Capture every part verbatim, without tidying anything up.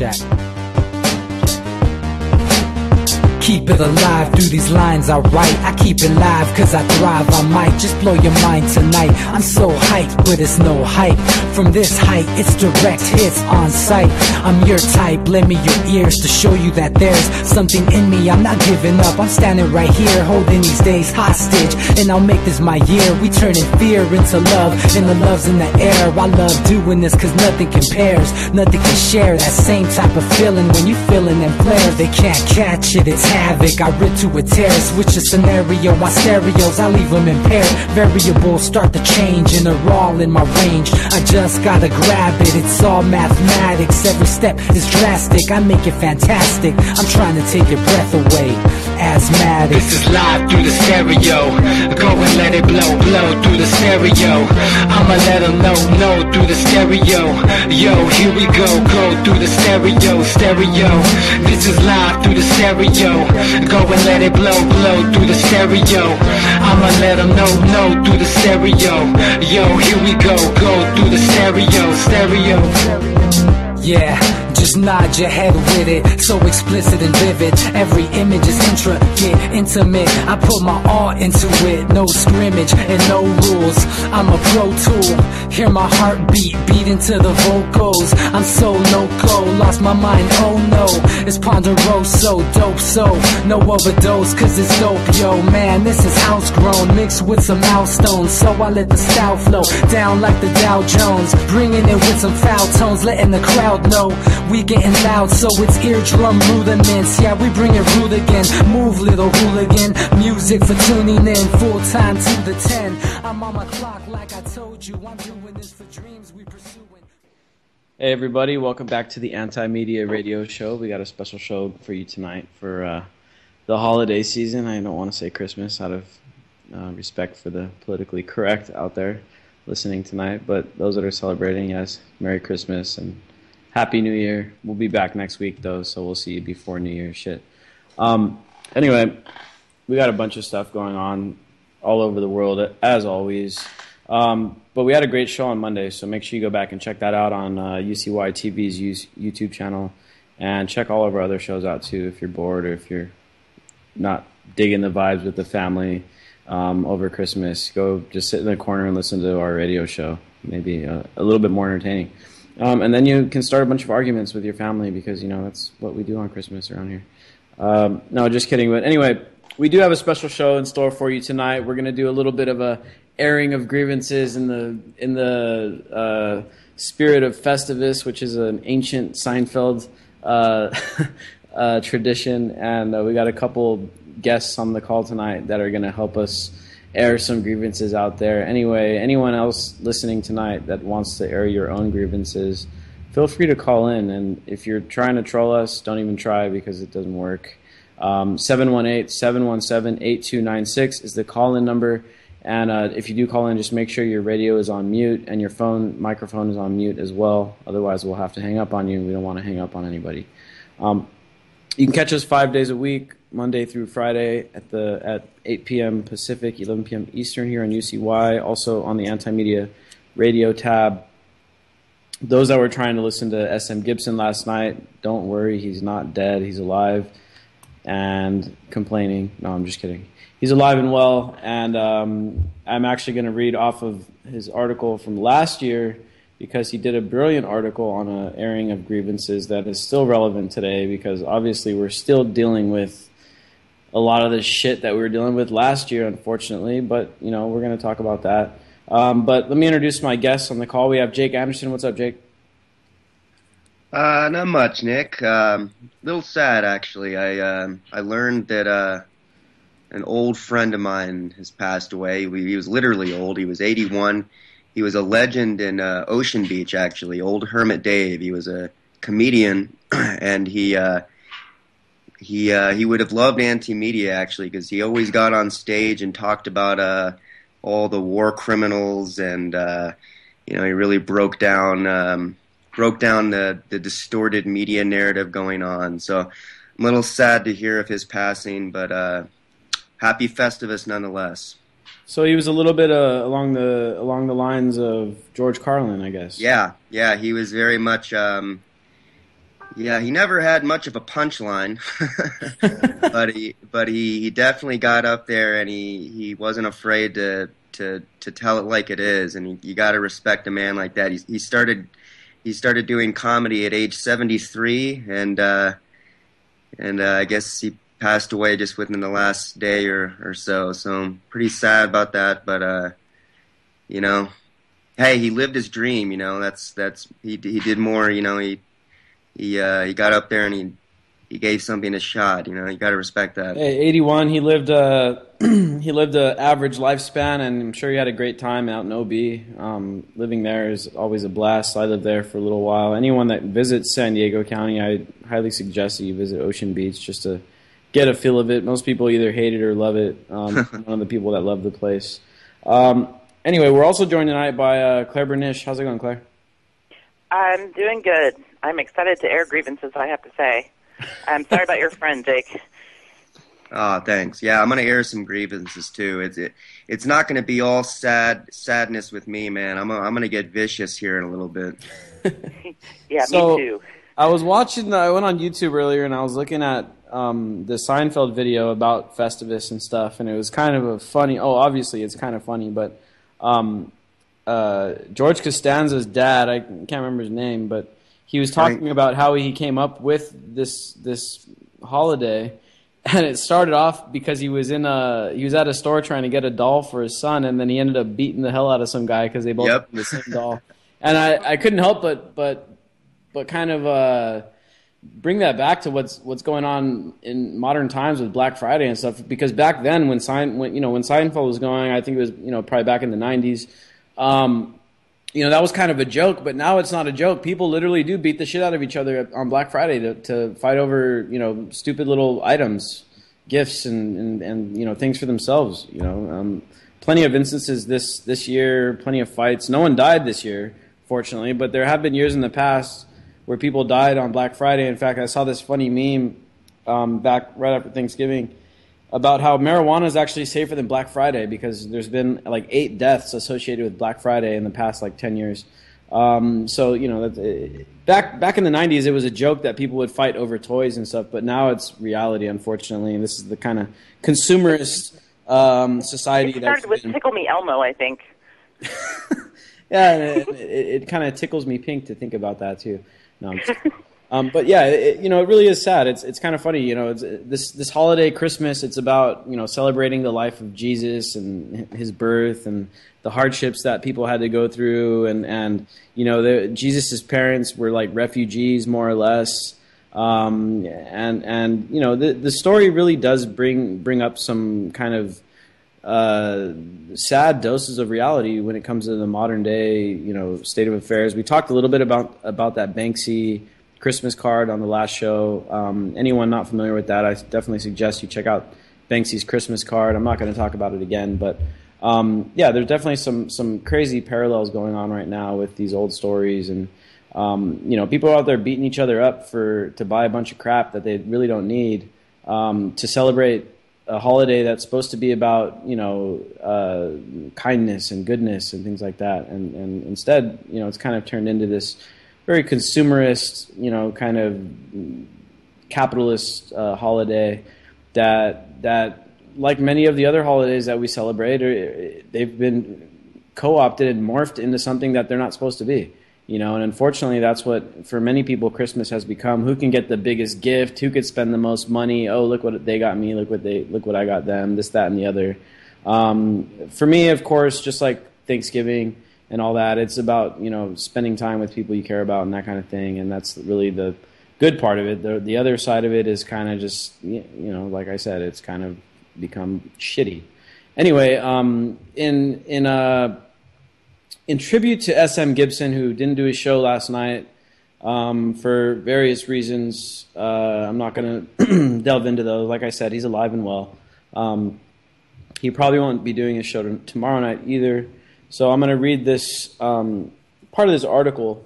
Jack. Keep it alive through these lines I write. I keep it live cause I thrive. I might just blow your mind tonight. I'm so hyped, but it's no hype. From this height, it's direct hits on sight. I'm your type, lend me your ears to show you that there's something in me. I'm not giving up, I'm standing right here, holding these days hostage. And I'll make this my year. We turning fear into love, and the love's in the air. I love doing this cause nothing compares. Nothing can share that same type of feeling when you feeling them flares. They can't catch it, it's havoc. I rip to a tear, switch a scenario on stereos, I leave them impaired. Variables start to change and they're all in my range. I just gotta grab it, it's all mathematics. Every step is drastic, I make it fantastic. I'm trying to take your breath away. Asthmatic. This is live through the stereo. Go and let it blow, blow through the stereo. I'ma let them know, know through the stereo. Yo, here we go, go through the stereo, stereo. This is live through the stereo. Go and let it blow, blow through the stereo. I'ma let them know, know through the stereo. Yo, here we go, go through the stereo, stereo. Yeah, just nod your head with it, so explicit and vivid. Every image is intricate, intimate. I put my all into it, no scrimmage and no rules. I'm a pro tool, hear my heartbeat, beat into the vocals. I'm so loco, lost my mind, oh no. It's Ponderoso, dope, so no overdose, cause it's dope, yo. Man, this is house grown, mixed with some milestones. So I let the style flow down like the Dow Jones, bringing it with some foul tones, letting the crowd know we getting loud, so it's eardrum rudiments. Yeah, we bring it rude again. Move, little hooligan. Music for tuning in, full time to the ten. I'm on my clock like I told you. I'm doing this for dreams we pursuing. Hey everybody, welcome back to the Anti-Media Radio Show. We got a special show for you tonight for uh, the holiday season. I don't want to say Christmas out of uh, respect for the politically correct out there listening tonight, but those that are celebrating, yes, Merry Christmas and Happy New Year. We'll be back next week, though, so we'll see you before New Year. Shit. Um, anyway, we got a bunch of stuff going on all over the world, as always. Um, but we had a great show on Monday, so make sure you go back and check that out on uh, U C Y T V's YouTube channel. And check all of our other shows out, too, if you're bored or if you're not digging the vibes with the family um, over Christmas. Go just sit in the corner and listen to our radio show. Maybe uh, a little bit more entertaining. Um, and then you can start a bunch of arguments with your family because, you know, that's what we do on Christmas around here. Um, no, just kidding. But anyway, we do have a special show in store for you tonight. We're going to do a little bit of a airing of grievances in the in the uh, spirit of Festivus, which is an ancient Seinfeld uh, uh, tradition. And uh, we got a couple guests on the call tonight that are going to help us air some grievances out there. Anyway, anyone else listening tonight that wants to air your own grievances, feel free to call in. And if you're trying to troll us, don't even try because it doesn't work. Um, seven one eight, seven one seven, eight two nine six is the call-in number. And uh, if you do call in, just make sure your radio is on mute and your phone microphone is on mute as well. Otherwise, we'll have to hang up on you. We don't want to hang up on anybody. Um, you can catch us five days a week, Monday through Friday at the at eight p.m. Pacific, eleven p.m. Eastern here on U C Y. Also on the Anti-Media Radio tab. Those that were trying to listen to S M Gibson last night, don't worry, he's not dead. He's alive and complaining. No, I'm just kidding. He's alive and well, and um, I'm actually going to read off of his article from last year because he did a brilliant article on an airing of grievances that is still relevant today because obviously we're still dealing with a lot of the shit that we were dealing with last year, unfortunately, but, you know, we're going to talk about that. Um, but let me introduce my guests on the call. We have Jake Anderson. What's up, Jake? Uh, not much, Nick. Um, a little sad, actually. I uh, I learned that uh, an old friend of mine has passed away. He, he was literally old. He was eighty-one. He was a legend in uh, Ocean Beach, actually. Old Hermit Dave. He was a comedian, and he uh, he uh, he would have loved Anti-Media, actually, because he always got on stage and talked about uh, all the war criminals, and uh, you know, he really broke down um, broke down the, the distorted media narrative going on. So I'm a little sad to hear of his passing, but uh, happy Festivus nonetheless. So he was a little bit uh, along the along the lines of George Carlin, I guess. Yeah, yeah, he was very much. Um, Yeah, he never had much of a punchline, but he but he, he definitely got up there, and he, he wasn't afraid to, to to tell it like it is, and he, you got to respect a man like that. He he started he started doing comedy at age seventy-three, and uh, and uh, I guess he passed away just within the last day or, or so. So I'm pretty sad about that, but uh, you know, hey, he lived his dream. You know, that's that's he he did more. You know, he. He uh, he got up there and he he gave something a shot. You know, you got to respect that. Hey, eighty-one. He lived a he lived an average lifespan, and I'm sure he had a great time out in O B. Um, living there is always a blast. I lived there for a little while. Anyone that visits San Diego County, I highly suggest that you visit Ocean Beach just to get a feel of it. Most people either hate it or love it. Um, I'm one of the people that love the place. Um, anyway, we're also joined tonight by uh, Claire Bernish. How's it going, Claire? I'm doing good. I'm excited to air grievances, I have to say. I'm sorry about your friend, Jake. Oh, thanks. Yeah, I'm gonna air some grievances too. It's it, it's not gonna be all sad sadness with me, man. I'm a, I'm gonna get vicious here in a little bit. Yeah, so, me too. I was watching. I went on YouTube earlier, and I was looking at um, the Seinfeld video about Festivus and stuff, and it was kind of a funny. Oh, obviously, it's kind of funny, but um, uh, George Costanza's dad, I can't remember his name, but he was talking about how he came up with this this holiday, and it started off because he was in a he was at a store trying to get a doll for his son, and then he ended up beating the hell out of some guy because they both Yep. had the same doll. And I, I couldn't help but but but kind of uh, bring that back to what's what's going on in modern times with Black Friday and stuff. Because back then, when Sein when you know when Seinfeld was going, I think it was you know probably back in the nineties. Um, You know, that was kind of a joke, but now it's not a joke. People literally do beat the shit out of each other on Black Friday to, to fight over, you know, stupid little items, gifts, and, and, and you know, things for themselves, you know. Um, plenty of instances this, this year, plenty of fights. No one died this year, fortunately, but there have been years in the past where people died on Black Friday. In fact, I saw this funny meme um, back right after Thanksgiving about how marijuana is actually safer than Black Friday because there's been like eight deaths associated with Black Friday in the past like ten years. Um, so, you know, that, back back in the nineties, it was a joke that people would fight over toys and stuff, but now it's reality, unfortunately, and this is the kind of consumerist um, society it started with been... Tickle Me Elmo, I think. Yeah, it, it, it kind of tickles me pink to think about that, too. No, I'm just... Um, but yeah, it, you know, it really is sad. It's it's kind of funny, you know. It's, this this holiday, Christmas, it's about you know celebrating the life of Jesus and his birth and the hardships that people had to go through, and and you know, the, Jesus's parents were like refugees more or less, um, and and you know, the the story really does bring bring up some kind of uh, sad doses of reality when it comes to the modern day, you know, state of affairs. We talked a little bit about about that Banksy Christmas card on the last show. Um, anyone not familiar with that, I definitely suggest you check out Banksy's Christmas card. I'm not going to talk about it again, but um, yeah, there's definitely some some crazy parallels going on right now with these old stories, and um, you know, people out there beating each other up for to buy a bunch of crap that they really don't need um, to celebrate a holiday that's supposed to be about you know uh, kindness and goodness and things like that, and and instead, you know, it's kind of turned into this very consumerist, you know, kind of capitalist uh, holiday that that, like many of the other holidays that we celebrate, are, they've been co-opted and morphed into something that they're not supposed to be. You know, and unfortunately, that's what for many people Christmas has become. Who can get the biggest gift? Who could spend the most money? Oh, look what they got me! Look what they look what I got them! This, that, and the other. Um, for me, of course, just like Thanksgiving and all that, it's about you know spending time with people you care about and that kind of thing, and that's really the good part of it. The the other side of it is kind of just you know, like I said, it's kind of become shitty. Anyway, um, in in a in tribute to S M Gibson, who didn't do his show last night um, for various reasons, uh, I'm not going to delve into those. Like I said, he's alive and well. Um, he probably won't be doing his show t- tomorrow night either. So I'm going to read this um, part of this article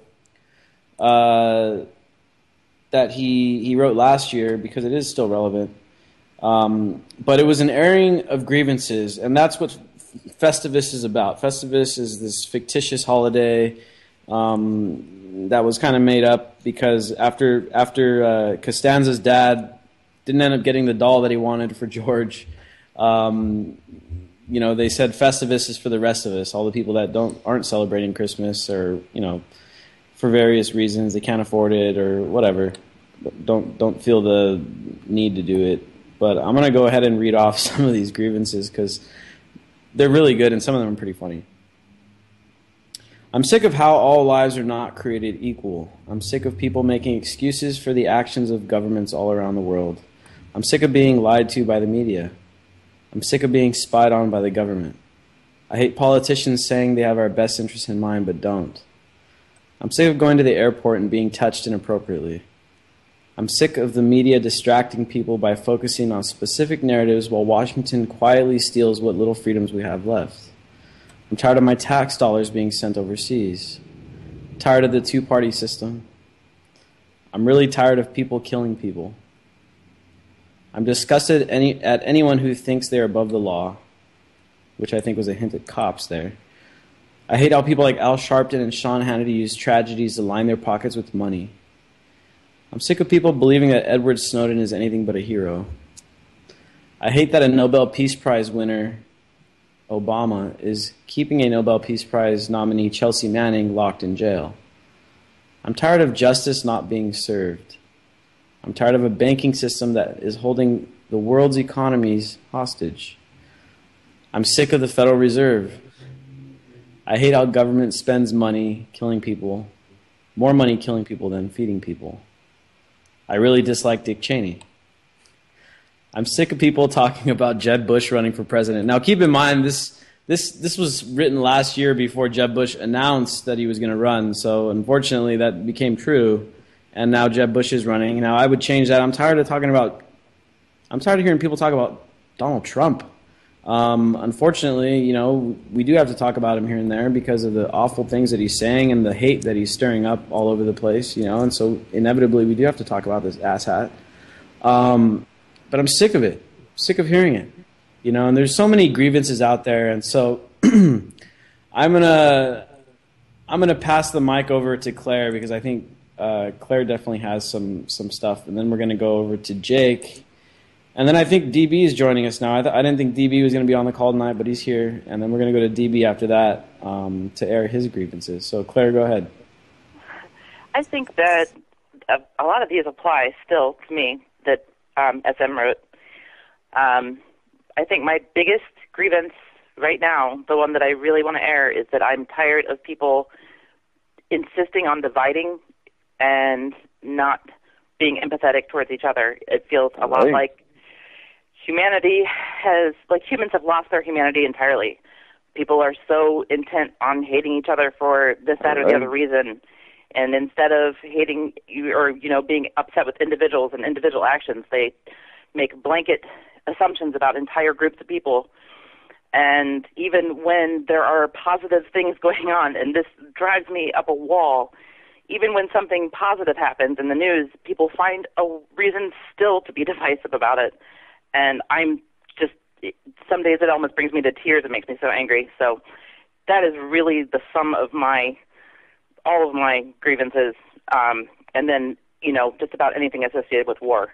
uh, that he he wrote last year because it is still relevant. Um, but it was an airing of grievances, and that's what Festivus is about. Festivus is this fictitious holiday Um, that was kind of made up because after after uh, Costanza's dad didn't end up getting the doll that he wanted for George, um, you know, they said Festivus is for the rest of us, all the people that don't aren't celebrating Christmas, or, you know, for various reasons they can't afford it or whatever, don't don't feel the need to do it. But I'm going to go ahead and read off some of these grievances because they're really good and some of them are pretty funny. I'm sick of how all lives are not created equal. I'm sick of people making excuses for the actions of governments all around the world. I'm sick of being lied to by the media. I'm sick of being spied on by the government. I hate politicians saying they have our best interests in mind but don't. I'm sick of going to the airport and being touched inappropriately. I'm sick of the media distracting people by focusing on specific narratives while Washington quietly steals what little freedoms we have left. I'm tired of my tax dollars being sent overseas. I'm tired of the two-party system. I'm really tired of people killing people. I'm disgusted any, at anyone who thinks they're above the law, which I think was a hint at cops there. I hate how people like Al Sharpton and Sean Hannity use tragedies to line their pockets with money. I'm sick of people believing that Edward Snowden is anything but a hero. I hate that a Nobel Peace Prize winner, Obama, is keeping a Nobel Peace Prize nominee, Chelsea Manning, locked in jail. I'm tired of justice not being served. I'm tired of a banking system that is holding the world's economies hostage. I'm sick of the Federal Reserve. I hate how government spends money killing people, more money killing people than feeding people. I really dislike Dick Cheney. I'm sick of people talking about Jeb Bush running for president. Now, keep in mind, this this this was written last year before Jeb Bush announced that he was going to run. So, unfortunately, that became true, and now Jeb Bush is running. Now, I would change that. I'm tired of talking about. I'm tired of hearing people talk about Donald Trump. Um, unfortunately, you know, we do have to talk about him here and there because of the awful things that he's saying and the hate that he's stirring up all over the place. You know, and so inevitably we do have to talk about this asshat. Um, But I'm sick of it, sick of hearing it, you know, and there's so many grievances out there. And so I'm going to I'm gonna pass the mic over to Claire because I think uh, Claire definitely has some, some stuff. And then we're going to go over to Jake. And then I think D B is joining us now. I, th- I didn't think D B was going to be on the call tonight, but he's here. And then we're going to go to D B after that um, to air his grievances. So, Claire, go ahead. I think that a, a lot of these apply still to me, that Um, S M wrote. Um, I think my biggest grievance right now, the one that I really want to air, is that I'm tired of people insisting on dividing and not being empathetic towards each other. It feels a lot like humanity has, like humans have lost their humanity entirely. People are so intent on hating each other for this, that, or the other reason. And instead of hating or, you know, being upset with individuals and individual actions, they make blanket assumptions about entire groups of people. And even when there are positive things going on, and this drives me up a wall, even when something positive happens in the news, people find a reason still to be divisive about it. And I'm just, some days it almost brings me to tears. It makes me so angry. So that is really the sum of my all of my grievances, um, and then, you know, just about anything associated with war.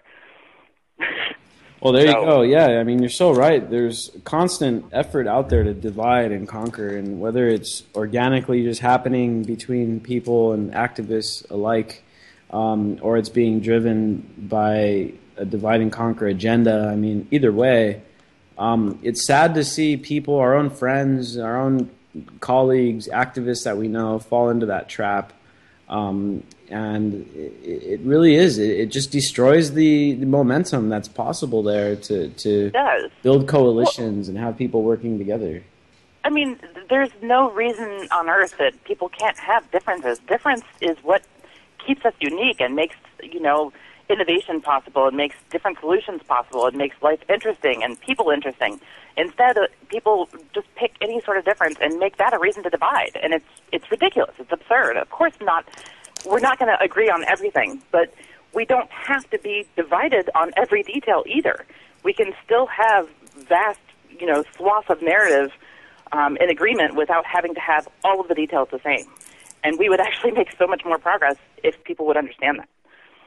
Well, there so, you go. Yeah, I mean, you're so right. There's constant effort out there to divide and conquer, and whether it's organically just happening between people and activists alike, um, or it's being driven by a divide and conquer agenda, I mean, either way, um, it's sad to see people, our own friends, our own colleagues, activists that we know fall into that trap. Um, and it, it really is. It, it just destroys the, the momentum that's possible there to, to build coalitions well, and have people working together. I mean, there's no reason on earth that people can't have differences. Difference is what keeps us unique and makes, you know, innovation possible. It makes different solutions possible. It makes life interesting and people interesting. Instead, uh, people just pick any sort of difference and make that a reason to divide. And it's it's ridiculous. It's absurd. Of course not. We're not going to agree on everything, but we don't have to be divided on every detail either. We can still have vast, you know, swaths of narrative um, in agreement without having to have all of the details the same. and we would actually make so much more progress if people would understand that.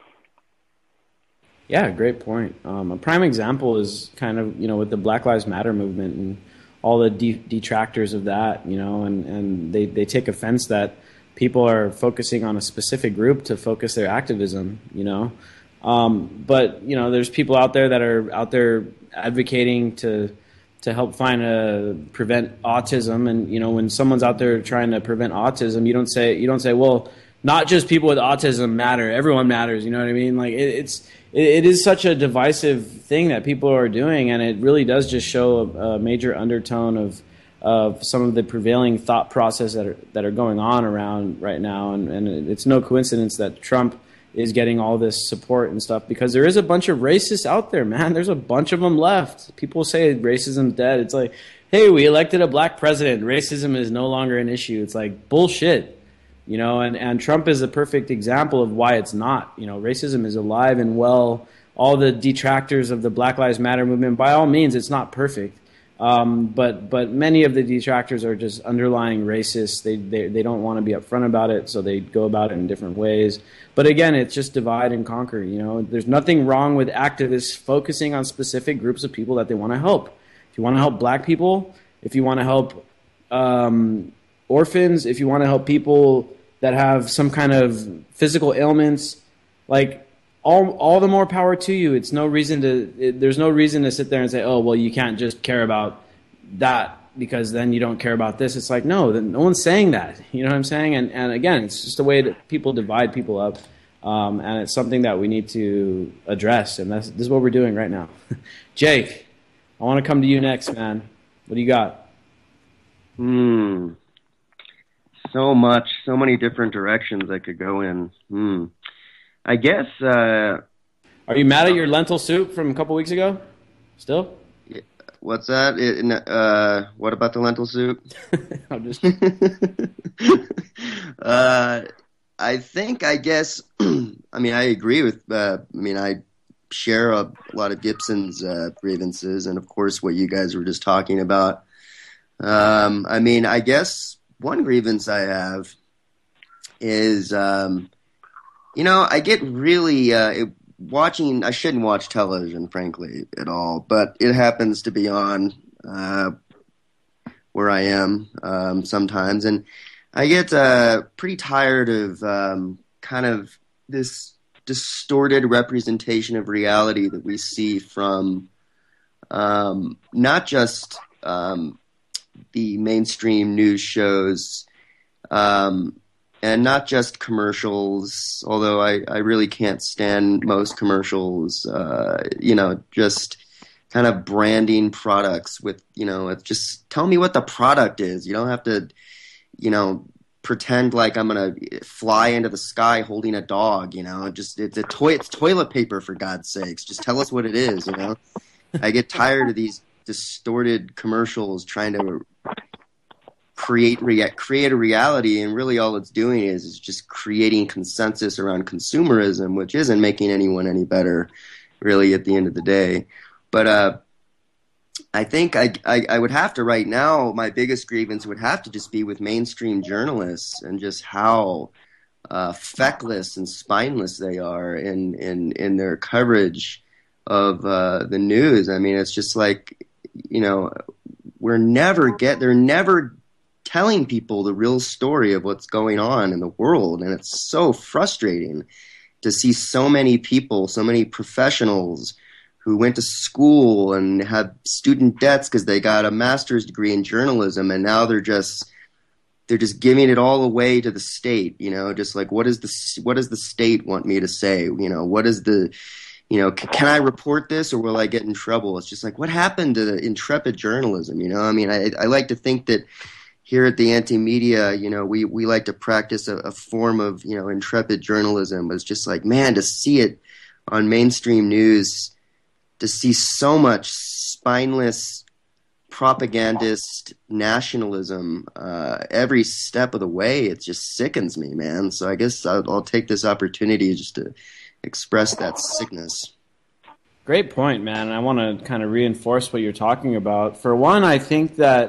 Yeah, great point. Um, a prime example is kind of, you know, with the Black Lives Matter movement and all the de- detractors of that, you know, and, and they, they take offense that people are focusing on a specific group to focus their activism, you know. Um, but, you know, there's people out there that are out there advocating to to help find a prevent autism. And, you know, when someone's out there trying to prevent autism, you don't say, you don't say, well, not just people with autism matter, everyone matters, you know what I mean? Like, it, it's, it, it is such a divisive thing that people are doing, and it really does just show a, a major undertone of, of some of the prevailing thought process that are, that are going on around right now. And, and it's no coincidence that Trump is getting all this support and stuff, because there is a bunch of racists out there, man. There's a bunch of them left. People say racism's dead. It's like, hey, we elected a black president. Racism is no longer an issue. It's like bullshit, you know, and, and Trump is a perfect example of why it's not. You know, racism is alive and well. All the detractors of the Black Lives Matter movement, by all means, it's not perfect. Um, but but many of the detractors are just underlying racists. They, they they don't want to be upfront about it, so they go about it in different ways. But again, it's just divide and conquer. You know, there's nothing wrong with activists focusing on specific groups of people that they want to help. If you want to help black people, if you want to help um, orphans, if you want to help people that have some kind of physical ailments, like. All, all the more power to you. It's no reason to. It, there's no reason to sit there and say, "Oh, well, you can't just care about that because then you don't care about this." It's like, no, no one's saying that. You know what I'm saying? And and again, it's just a way that people divide people up, um, and it's something that we need to address. And that's this is what we're doing right now. Jake, I want to come to you next, man. What do you got? Hmm. So much, so many different directions I could go in. Hmm. I guess. Uh, Are you mad at your lentil soup from a couple weeks ago? Still? What's that? It, uh, what about the lentil soup? I'm just. uh, I think. I guess. I mean, I agree with. Uh, I mean, I share a lot of Gibson's uh, grievances, and of course, what you guys were just talking about. Um, I mean, I guess one grievance I have is. Um, You know, I get really uh, it, watching. I shouldn't watch television, frankly, at all. But it happens to be on uh, where I am um, sometimes, and I get uh, pretty tired of um, kind of this distorted representation of reality that we see from um, not just um, the mainstream news shows. Um, And not just commercials, although I, I really can't stand most commercials, uh, you know, just kind of branding products with, you know, it's just tell me what the product is. You don't have to, you know, pretend like I'm going to fly into the sky holding a dog, you know, just it's a toy, it's toilet paper for God's sakes. Just tell us what it is, you know. I get tired of these distorted commercials trying to create rea- create a reality, and really all it's doing is, is just creating consensus around consumerism, which isn't making anyone any better, really, at the end of the day. But uh, I think I, I, I would have to right now, my biggest grievance would have to just be with mainstream journalists and just how uh, feckless and spineless they are in, in, in their coverage of uh, the news. I mean, it's just like, you know, we're never get, they're never telling people the real story of what's going on in the world. And it's so frustrating to see so many people, so many professionals who went to school and have student debts because they got a master's degree in journalism, and now they're just they're just giving it all away to the state. You know, just like what is the what does the state want me to say? You know, what is the you know, can, can I report this or will I get in trouble? It's just like, what happened to the intrepid journalism? You know, I mean, I, I like to think that here at the Anti-Media, you know, we, we like to practice a, a form of, you know, intrepid journalism. But it's just like, man, to see it on mainstream news, to see so much spineless propagandist nationalism uh, every step of the way, it just sickens me, man. So I guess I'll, I'll take this opportunity just to express that sickness. Great point, man. I want to kind of reinforce what you're talking about. For one, I think that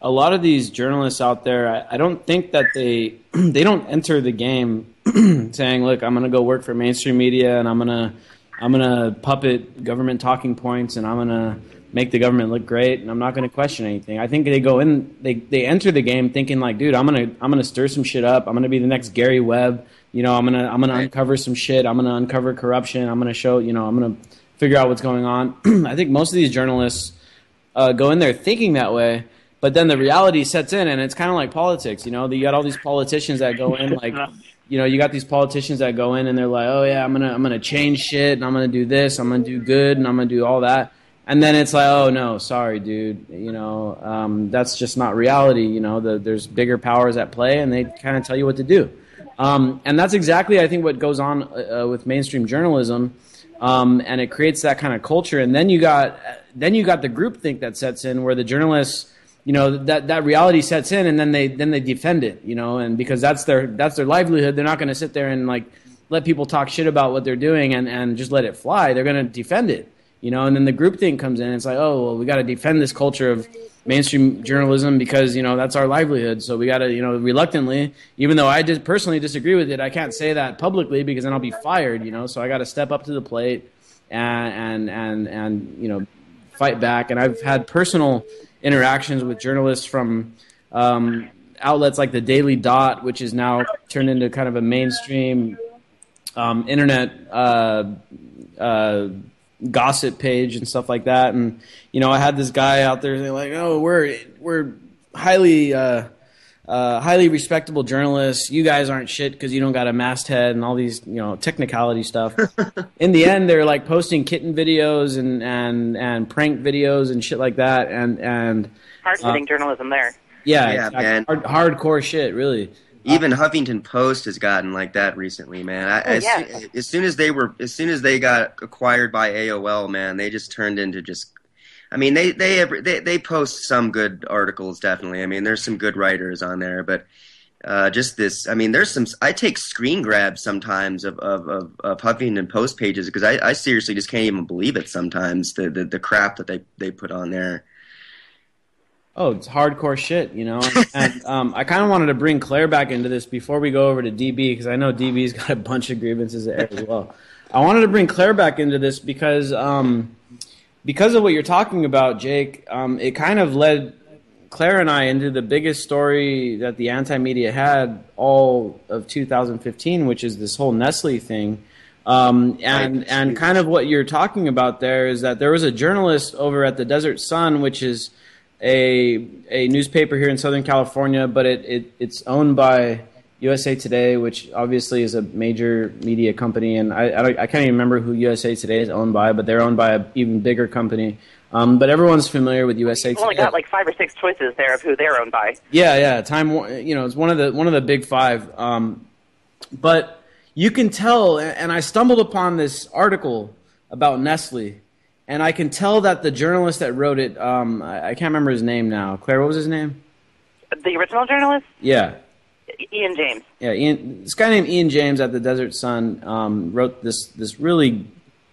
a lot of these journalists out there, I, I don't think that they they don't enter the game saying, "Look, I'm going to go work for mainstream media, and I'm going to I'm going to puppet government talking points, and I'm going to make the government look great, and I'm not going to question anything." I think they go in, they they enter the game thinking like, "Dude, I'm going to I'm going to stir some shit up. I'm going to be the next Gary Webb. You know, I'm going to I'm going to uncover some shit. I'm going to uncover corruption. I'm going to show, you know, I'm going to figure out what's going on." I think most of these journalists uh, go in there thinking that way. But then the reality sets in, and it's kind of like politics, you know. You got all these politicians that go in, like, you know, you got these politicians that go in and they're like, "Oh yeah, I'm gonna, I'm gonna change shit, and I'm gonna do this, I'm gonna do good, and I'm gonna do all that." And then it's like, "Oh no, sorry, dude, you know, um, that's just not reality." You know, the, there's bigger powers at play, and they kind of tell you what to do. Um, and that's exactly, I think, what goes on uh, with mainstream journalism, um, and it creates that kind of culture. And then you got, then you got the groupthink that sets in, where the journalists, you know, that, that reality sets in, and then they then they defend it, you know, and because that's their that's their livelihood, they're not going to sit there and like let people talk shit about what they're doing and, and just let it fly. They're going to defend it, you know, and then the groupthink comes in. And it's like, oh, well, we got to defend this culture of mainstream journalism because, you know, that's our livelihood. So we got to, you know, reluctantly, even though I just personally disagree with it, I can't say that publicly because then I'll be fired, you know. So I got to step up to the plate and and and and you know, fight back. And I've had personal interactions with journalists from um, outlets like the Daily Dot, which is now turned into kind of a mainstream um, internet uh, uh, gossip page and stuff like that. And you know, I had this guy out there saying like, "Oh, we're we're highly uh, uh, highly respectable journalists. You guys aren't shit because you don't got a masthead," and all these, you know, technicality stuff. In the end, they're like posting kitten videos and, and, and prank videos and shit like that. And, and hard-hitting uh, journalism there. Yeah, yeah, exactly. man. Hard, hardcore shit, really. Even uh, Huffington Post has gotten like that recently, man. I, oh, as, yeah. soon, as soon as they were, as soon as they got acquired by A O L, man, they just turned into just. I mean, they they they they post some good articles, definitely. I mean, there's some good writers on there, but uh, just this. I mean, there's some. I take screen grabs sometimes of of, of, of Huffington Post pages because I, I seriously just can't even believe it sometimes. The the, the crap that they, they put on there. Oh, it's hardcore shit, you know. And um, I kind of wanted to bring Claire back into this before we go over to D B because I know D B's got a bunch of grievances there as well. I wanted to bring Claire back into this because. Um, Because of what you're talking about, Jake, um, it kind of led Claire and I into the biggest story that the anti-media had all of two thousand fifteen, which is this whole Nestle thing. Um, and and kind of what you're talking about there is that there was a journalist over at the Desert Sun, which is a a newspaper here in Southern California, but it, it it's owned by U S A Today, which obviously is a major media company, and I, I, I can't even remember who U S A Today is owned by, but they're owned by an even bigger company. Um, but everyone's familiar with U S A Today. You've only got like five or six choices there of who they're owned by. Yeah, yeah. Time, you know, it's one of the one of the big five. Um, but you can tell, and I stumbled upon this article about Nestle, and I can tell that the journalist that wrote it, um, I, I can't remember his name now. Claire, what was his name? The original journalist? Yeah. Ian James. Yeah, Ian, this guy named Ian James at the Desert Sun um, wrote this this really,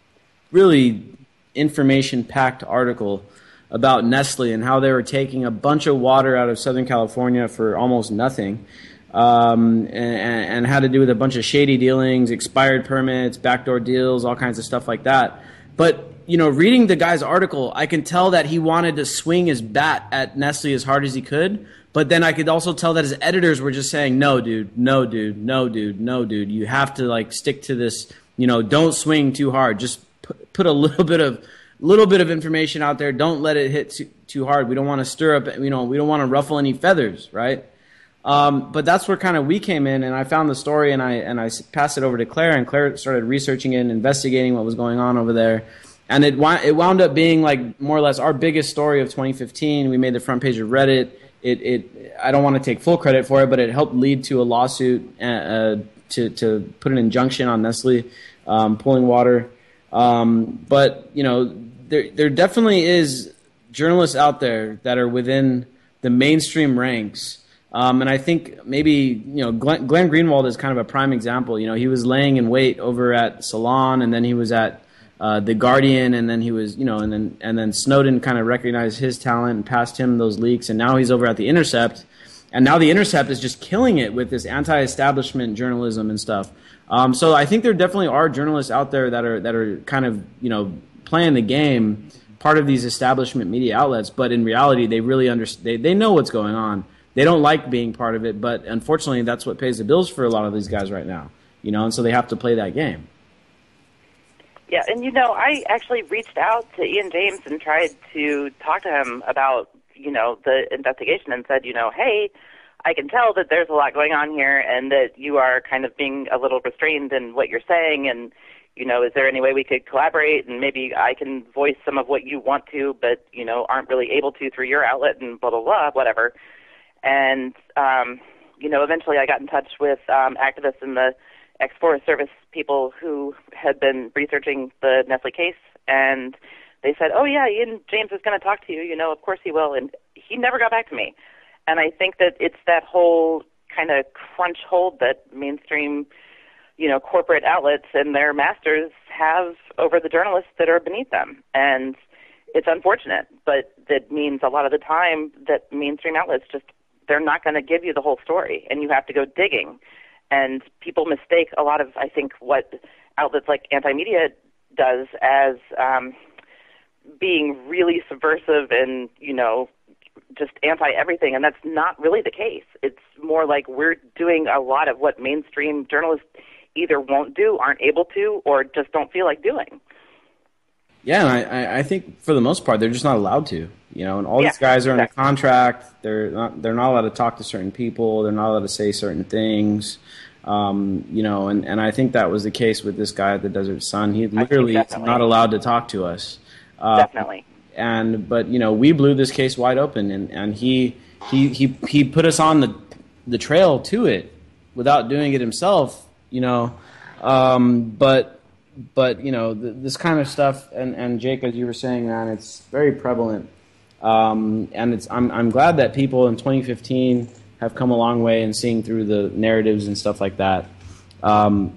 really information-packed article about Nestle and how they were taking a bunch of water out of Southern California for almost nothing, um, and, and had to do with a bunch of shady dealings, expired permits, backdoor deals, all kinds of stuff like that. But you know, reading the guy's article, I can tell that he wanted to swing his bat at Nestle as hard as he could. But then I could also tell that his editors were just saying, no, dude, no, dude, no, dude, no, dude. You have to like stick to this, you know, don't swing too hard. Just put, put a little bit of little bit of information out there. Don't let it hit too, too hard. We don't want to stir up, you know, we don't want to ruffle any feathers, right? Um, but that's where kind of we came in, and I found the story, and I and I passed it over to Claire, and Claire started researching it and investigating what was going on over there. And it, it wound up being like more or less our biggest story of twenty fifteen. We made the front page of Reddit. It, it, I don't want to take full credit for it, but it helped lead to a lawsuit uh, to to put an injunction on Nestle um, pulling water. Um, but you know, there there definitely is journalists out there that are within the mainstream ranks, um, and I think maybe you know Glenn, Glenn Greenwald is kind of a prime example. You know, he was laying in wait over at Salon, and then he was at uh, The Guardian, and then he was, you know, and then and then Snowden kind of recognized his talent and passed him those leaks, and now he's over at The Intercept, and now The Intercept is just killing it with this anti-establishment journalism and stuff. Um, so I think there definitely are journalists out there that are that are kind of, you know, playing the game, part of these establishment media outlets, but in reality they really understand, they, they know what's going on. They don't like being part of it, but unfortunately that's what pays the bills for a lot of these guys right now, you know, and so they have to play that game. Yeah, and you know, I actually reached out to Ian James and tried to talk to him about, you know, the investigation and said, you know, hey, I can tell that there's a lot going on here and that you are kind of being a little restrained in what you're saying, and, you know, is there any way we could collaborate, and maybe I can voice some of what you want to but, you know, aren't really able to through your outlet, and blah, blah, blah, whatever. And, um, you know, eventually I got in touch with um, activists in the ex-Forest Service people who had been researching the Nestle case, and they said, oh, yeah, Ian James is going to talk to you, you know, of course he will, and he never got back to me. And I think that it's that whole kind of crunch hold that mainstream, you know, corporate outlets and their masters have over the journalists that are beneath them. And it's unfortunate, but that means a lot of the time that mainstream outlets just, they're not going to give you the whole story, and you have to go digging. And people mistake a lot of, I think, what outlets like Anti-Media does as um, being really subversive and, you know, just anti-everything, and that's not really the case. It's more like we're doing a lot of what mainstream journalists either won't do, aren't able to, or just don't feel like doing. Yeah, and I, I think for the most part, they're just not allowed to. You know, and all Yeah, these guys are exactly. under contract. They're not. They're not allowed to talk to certain people. They're not allowed to say certain things. Um, you know, and, and I think that was the case with this guy at the Desert Sun. He literally is definitely. not allowed to talk to us. Uh, Definitely. And but you know, we blew this case wide open, and, and he he he he put us on the the trail to it without doing it himself. You know, um, but. But, you know, th- this kind of stuff, and, and Jake, as you were saying, man, it's very prevalent. Um, and it's I'm I'm glad that people in twenty fifteen have come a long way in seeing through the narratives and stuff like that. Um,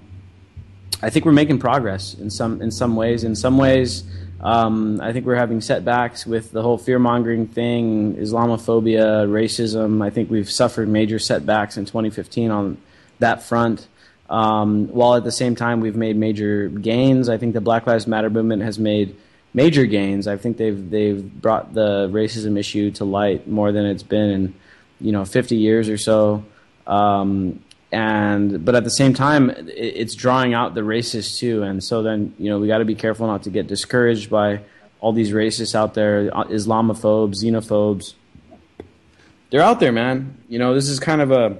I think we're making progress in some in some ways. In some ways, um, I think we're having setbacks with the whole fear-mongering thing, Islamophobia, racism. I think we've suffered major setbacks in twenty fifteen on that front. Um, while at the same time we've made major gains. I think the Black Lives Matter movement has made major gains. I think they've they've brought the racism issue to light more than it's been in, you know, fifty years or so. Um, and but at the same time, it, it's drawing out the racists too. And so then, you know, we got to be careful not to get discouraged by all these racists out there, Islamophobes, xenophobes. They're out there, man. You know, this is kind of a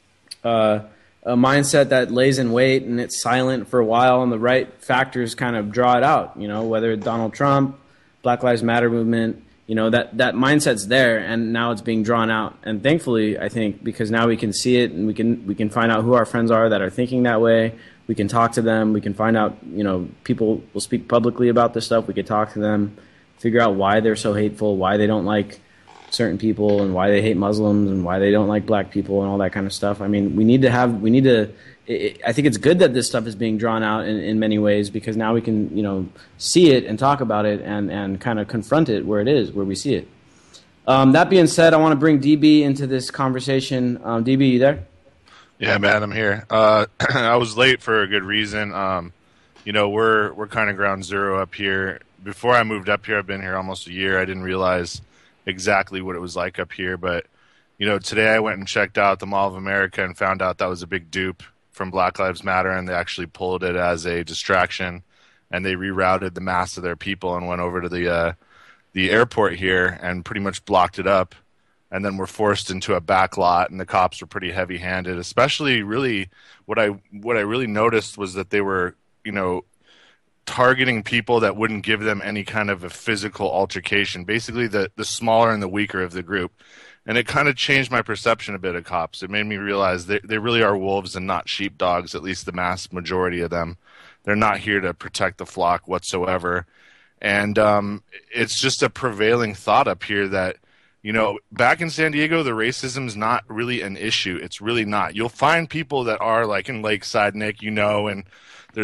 uh, a mindset that lays in wait, and it's silent for a while, and the right factors kind of draw it out, you know, whether it's Donald Trump, Black Lives Matter movement, you know, that, that mindset's there, and now it's being drawn out. And thankfully, I think, because now we can see it, and we can we can find out who our friends are that are thinking that way. We can talk to them. We can find out, you know, people will speak publicly about this stuff. We could talk to them, figure out why they're so hateful, why they don't like certain people, and why they hate Muslims, and why they don't like black people, and all that kind of stuff. I mean, we need to have, we need to, it, I think it's good that this stuff is being drawn out in, in many ways, because now we can, you know, see it and talk about it and, and kind of confront it where it is, where we see it. Um, that being said, I want to bring D B into this conversation. Um, D B, you there? Yeah, man, I'm here. Uh, I was late for a good reason. Um, you know, we're we're kind of ground zero up here. Before I moved up here, I've been here almost a year. I didn't realize exactly what it was like up here, but you know, today I went and checked out the Mall of America and found out that was a big dupe from Black Lives Matter, and they actually pulled it as a distraction, and they rerouted the mass of their people and went over to the uh, the airport here and pretty much blocked it up, and then were forced into a back lot, and the cops were pretty heavy-handed. Especially, really, what I what I really noticed was that they were, you know, targeting people that wouldn't give them any kind of a physical altercation, basically the, the smaller and the weaker of the group. And it kind of changed my perception a bit of cops. It made me realize they, they really are wolves and not sheepdogs, at least the mass majority of them. They're not here to protect the flock whatsoever. And um, it's just a prevailing thought up here that, you know, back in San Diego, the racism is not really an issue. It's really not. You'll find people that are, like in Lakeside, Nick, you know, and there's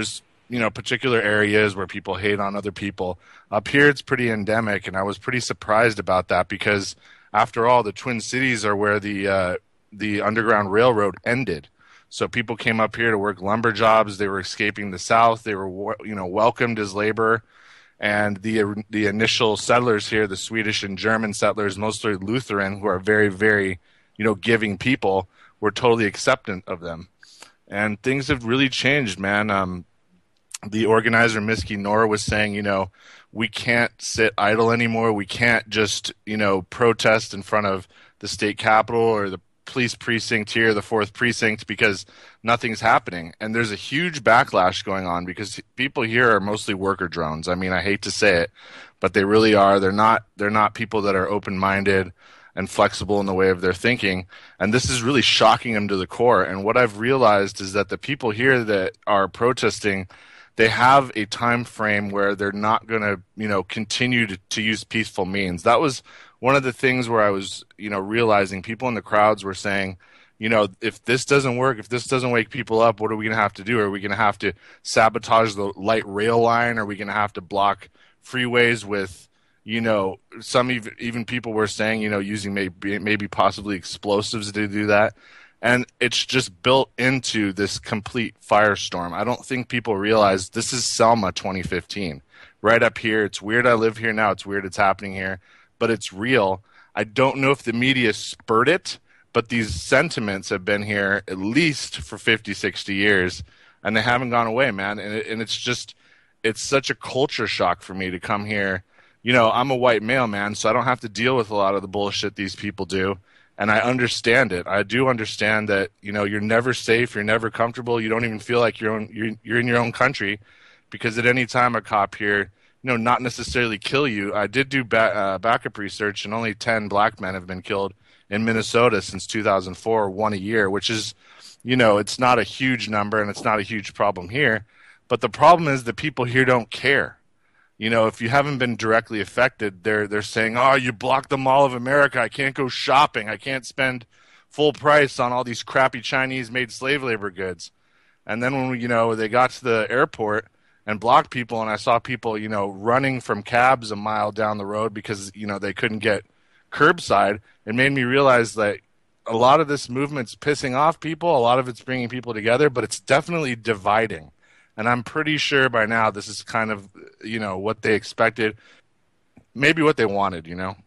you know, particular areas where people hate on other people. Up here, it's pretty endemic, and I was pretty surprised about that because, after all, the Twin Cities are where the uh, the Underground Railroad ended. So people came up here to work lumber jobs. They were escaping the South. They were, you know, welcomed as labor. And the the initial settlers here, the Swedish and German settlers, mostly Lutheran, who are very, very, you know, giving people, were totally acceptant of them. And things have really changed, man. Um, the organizer, Miski Nora, was saying, you know, we can't sit idle anymore. We can't just, you know, protest in front of the state capitol or the police precinct here, the fourth precinct, because nothing's happening. And there's a huge backlash going on because people here are mostly worker drones. I mean, I hate to say it, but they really are. They're not, they're not people that are open-minded and flexible in the way of their thinking. And this is really shocking them to the core. And what I've realized is that the people here that are protesting, they have a time frame where they're not going to, you know, continue to, to use peaceful means. That was one of the things where I was, you know, realizing people in the crowds were saying, you know, if this doesn't work, if this doesn't wake people up, what are we going to have to do? Are we going to have to sabotage the light rail line? Are we going to have to block freeways with, you know, some even, even people were saying, you know, using maybe, maybe possibly explosives to do that. And it's just built into this complete firestorm. I don't think people realize this is Selma twenty fifteen. Right up here. It's weird I live here now. It's weird it's happening here. But it's real. I don't know if the media spurred it, but these sentiments have been here at least for fifty, sixty years, and they haven't gone away, man. And, it, and it's just, it's such a culture shock for me to come here. You know, I'm a white male, man, so I don't have to deal with a lot of the bullshit these people do. And I understand it. I do understand that, you know, you're never safe. You're never comfortable. You don't even feel like you're, own, you're, you're in your own country because at any time a cop here, you know, not necessarily kill you. I did do ba- uh, backup research, and only ten black men have been killed in Minnesota since two thousand four, one a year, which is, you know, it's not a huge number and it's not a huge problem here. But the problem is that people here don't care. You know, if you haven't been directly affected, they're they're saying, oh, you blocked the Mall of America. I can't go shopping. I can't spend full price on all these crappy Chinese-made slave labor goods. And then when, we, you know, they got to the airport and blocked people, and I saw people, you know, running from cabs a mile down the road because, you know, they couldn't get curbside, it made me realize that a lot of this movement's pissing off people. A lot of it's bringing people together, but it's definitely dividing. And I'm pretty sure by now this is kind of, you know, what they expected, maybe what they wanted, you know?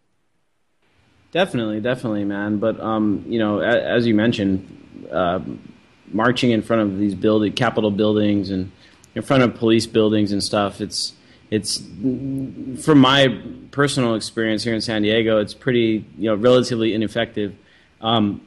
Definitely, definitely, man. But, um, you know, as you mentioned, uh, marching in front of these building, Capitol buildings and in front of police buildings and stuff, it's, it's from my personal experience here in San Diego, it's pretty, you know, relatively ineffective. Um,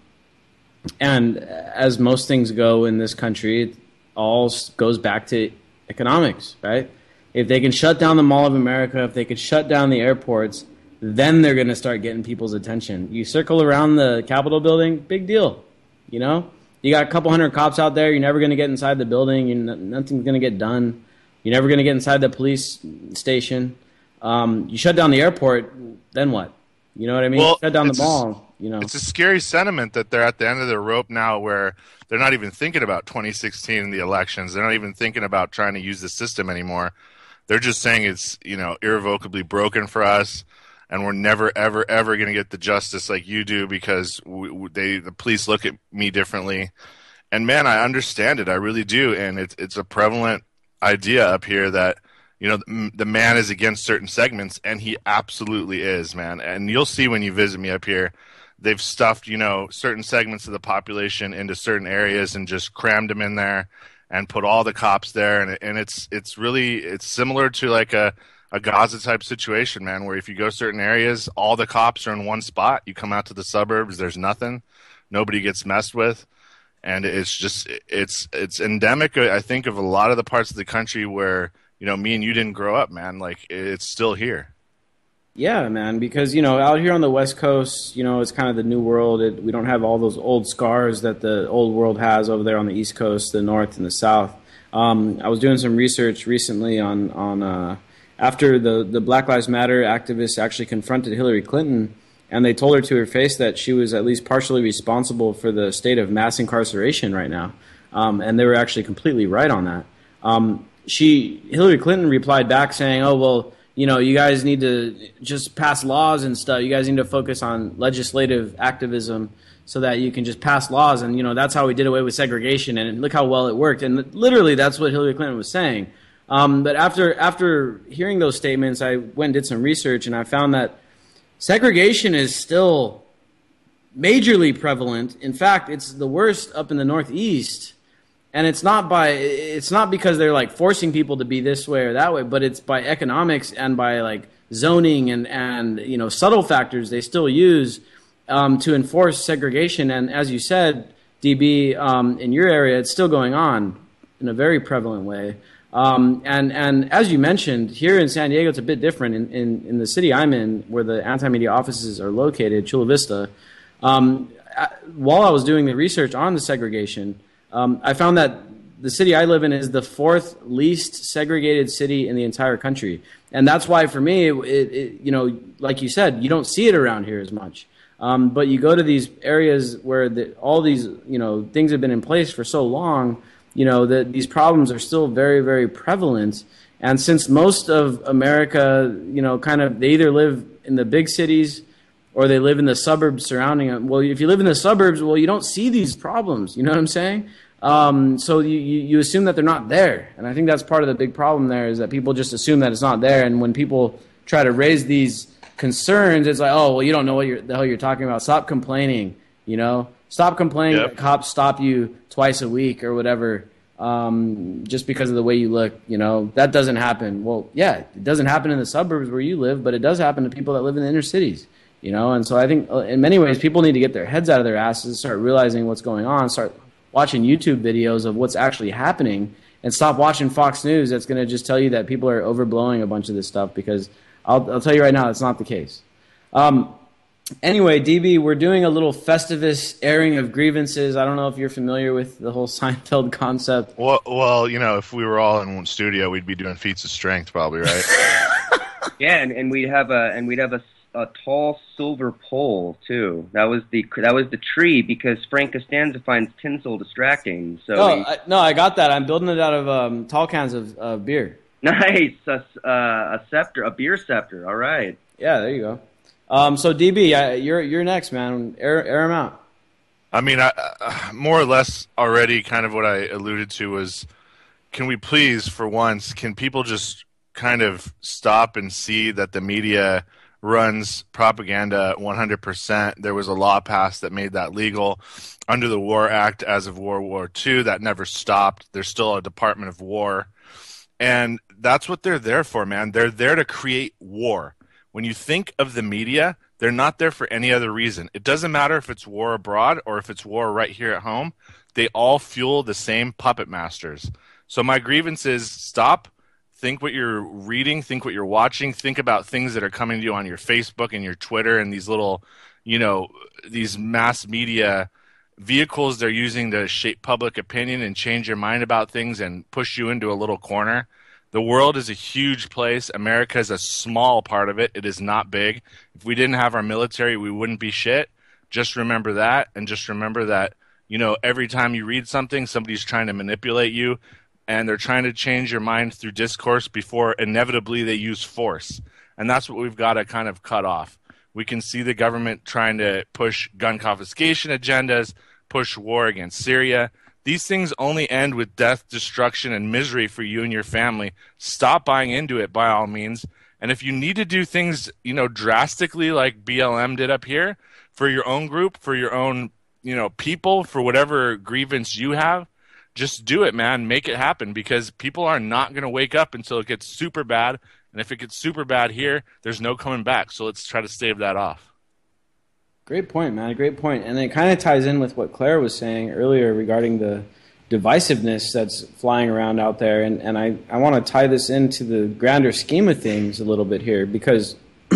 and as most things go in this country, it all goes back to economics, right? If they can shut down the Mall of America, if they could shut down the airports, then they're going to start getting people's attention. You circle around the Capitol building, big deal, you know? You got a couple hundred cops out there, you're never going to get inside the building, and nothing's going to get done. You're never going to get inside the police station. Um, you shut down the airport, then what? You know what I mean? Well, shut down the mall. You know, it's a scary sentiment that they're at the end of their rope now, where they're not even thinking about twenty sixteen and the elections. They're not even thinking about trying to use the system anymore. They're just saying it's, you know, irrevocably broken for us, and we're never, ever, ever going to get the justice like you do because we, they, the police look at me differently. And man, I understand it. I really do. And it's it's a prevalent idea up here that, you know, the, the man is against certain segments, and he absolutely is, man. And you'll see when you visit me up here, they've stuffed, you know, certain segments of the population into certain areas and just crammed them in there and put all the cops there. And, and it's it's really, it's similar to like a, a Gaza type situation, man, where if you go certain areas, all the cops are in one spot. You come out to the suburbs, there's nothing. Nobody gets messed with. And it's just, it's it's endemic, I think, of a lot of the parts of the country where, you know, me and you didn't grow up, man. Like, it's still here. Yeah, man, because, you know, out here on the West Coast, you know, it's kind of the new world. It, we don't have all those old scars that the old world has over there on the East Coast, the North, and the South. Um, I was doing some research recently on, on uh, after the, the Black Lives Matter activists actually confronted Hillary Clinton, and they told her to her face that she was at least partially responsible for the state of mass incarceration right now. Um, and they were actually completely right on that. Um, she Hillary Clinton replied back saying, "Oh well, you know, you guys need to just pass laws and stuff. You guys need to focus on legislative activism so that you can just pass laws. And, you know, that's how we did away with segregation. And look how well it worked." And literally that's what Hillary Clinton was saying. Um, but after after hearing those statements, I went and did some research, and I found that segregation is still majorly prevalent. In fact, it's the worst up in the Northeast. And it's not by it's not because they're like forcing people to be this way or that way, but it's by economics and by like zoning and, and you know subtle factors they still use um, to enforce segregation. And as you said, D B, um, in your area, it's still going on in a very prevalent way. Um, and and as you mentioned, here in San Diego, it's a bit different. In, in, in the city I'm in, where the anti-media offices are located, Chula Vista. Um, while I was doing the research on the segregation, Um, I found that the city I live in is the fourth least segregated city in the entire country, and that's why for me, it, it, you know, like you said, you don't see it around here as much. Um, but you go to these areas where the, all these, you know, things have been in place for so long, you know, that these problems are still very, very prevalent. And since most of America, you know, kind of they either live in the big cities or they live in the suburbs surrounding it. Well, if you live in the suburbs, well, you don't see these problems. You know what I'm saying? Um, so you, you, you assume that they're not there. And I think that's part of the big problem there is that people just assume that it's not there. And when people try to raise these concerns, it's like, oh, well, you don't know what you're, the hell you're talking about. Stop complaining, you know? Stop complaining Yep. that cops stop you twice a week or whatever um, just because of the way you look, you know? That doesn't happen. Well, yeah, it doesn't happen in the suburbs where you live, but it does happen to people that live in the inner cities. You know, and so I think in many ways people need to get their heads out of their asses, start realizing what's going on, start watching YouTube videos of what's actually happening, and stop watching Fox News that's going to just tell you that people are overblowing a bunch of this stuff, because I'll, I'll tell you right now, that's not the case. Um, anyway, D B, we're doing a little Festivus airing of grievances. I don't know if you're familiar with the whole Seinfeld concept. Well, well, you know, if we were all in one studio, we'd be doing feats of strength, probably, right? Yeah, and, and we'd have a and we'd have a. a tall silver pole too. That was the that was the tree because Frank Costanza finds tinsel distracting. So Oh, he, I, no, I got that. I'm building it out of um, tall cans of uh, beer. nice, a, uh, a scepter, a beer scepter. All right. Yeah, there you go. Um, so D B, uh, you're you're next, man. Air, air him out. I mean, I, uh, more or less already kind of what I alluded to was, can we please, for once, can people just kind of stop and see that the media runs propaganda one hundred percent. There was a law passed that made that legal under the War Act as of World War Two. That never stopped. There's still a Department of War. And that's what they're there for, man. They're there to create war. When you think of the media, they're not there for any other reason. It doesn't matter if it's war abroad or if it's war right here at home. They all fuel the same puppet masters. So my grievance is stop. Think what you're reading, think what you're watching, think about things that are coming to you on your Facebook and your Twitter and these little, you know, these mass media vehicles they're using to shape public opinion and change your mind about things and push you into a little corner. The world is a huge place. America is a small part of it. It is not big. If we didn't have our military, we wouldn't be shit. Just remember that, and just remember that, you know, every time you read something, somebody's trying to manipulate you. And they're trying to change your mind through discourse before inevitably they use force. And that's what we've got to kind of cut off. We can see the government trying to push gun confiscation agendas, push war against Syria. These things only end with death, destruction, and misery for you and your family. Stop buying into it by all means. And if you need to do things, you know, drastically like B L M did up here for your own group, for your own, you know, people, for whatever grievance you have, just do it, man. Make it happen, because people are not going to wake up until it gets super bad. And if it gets super bad here, there's no coming back. So let's try to stave that off. Great point, man. Great point. And it kind of ties in with what Claire was saying earlier regarding the divisiveness that's flying around out there. And, and I, I want to tie this into the grander scheme of things a little bit here, because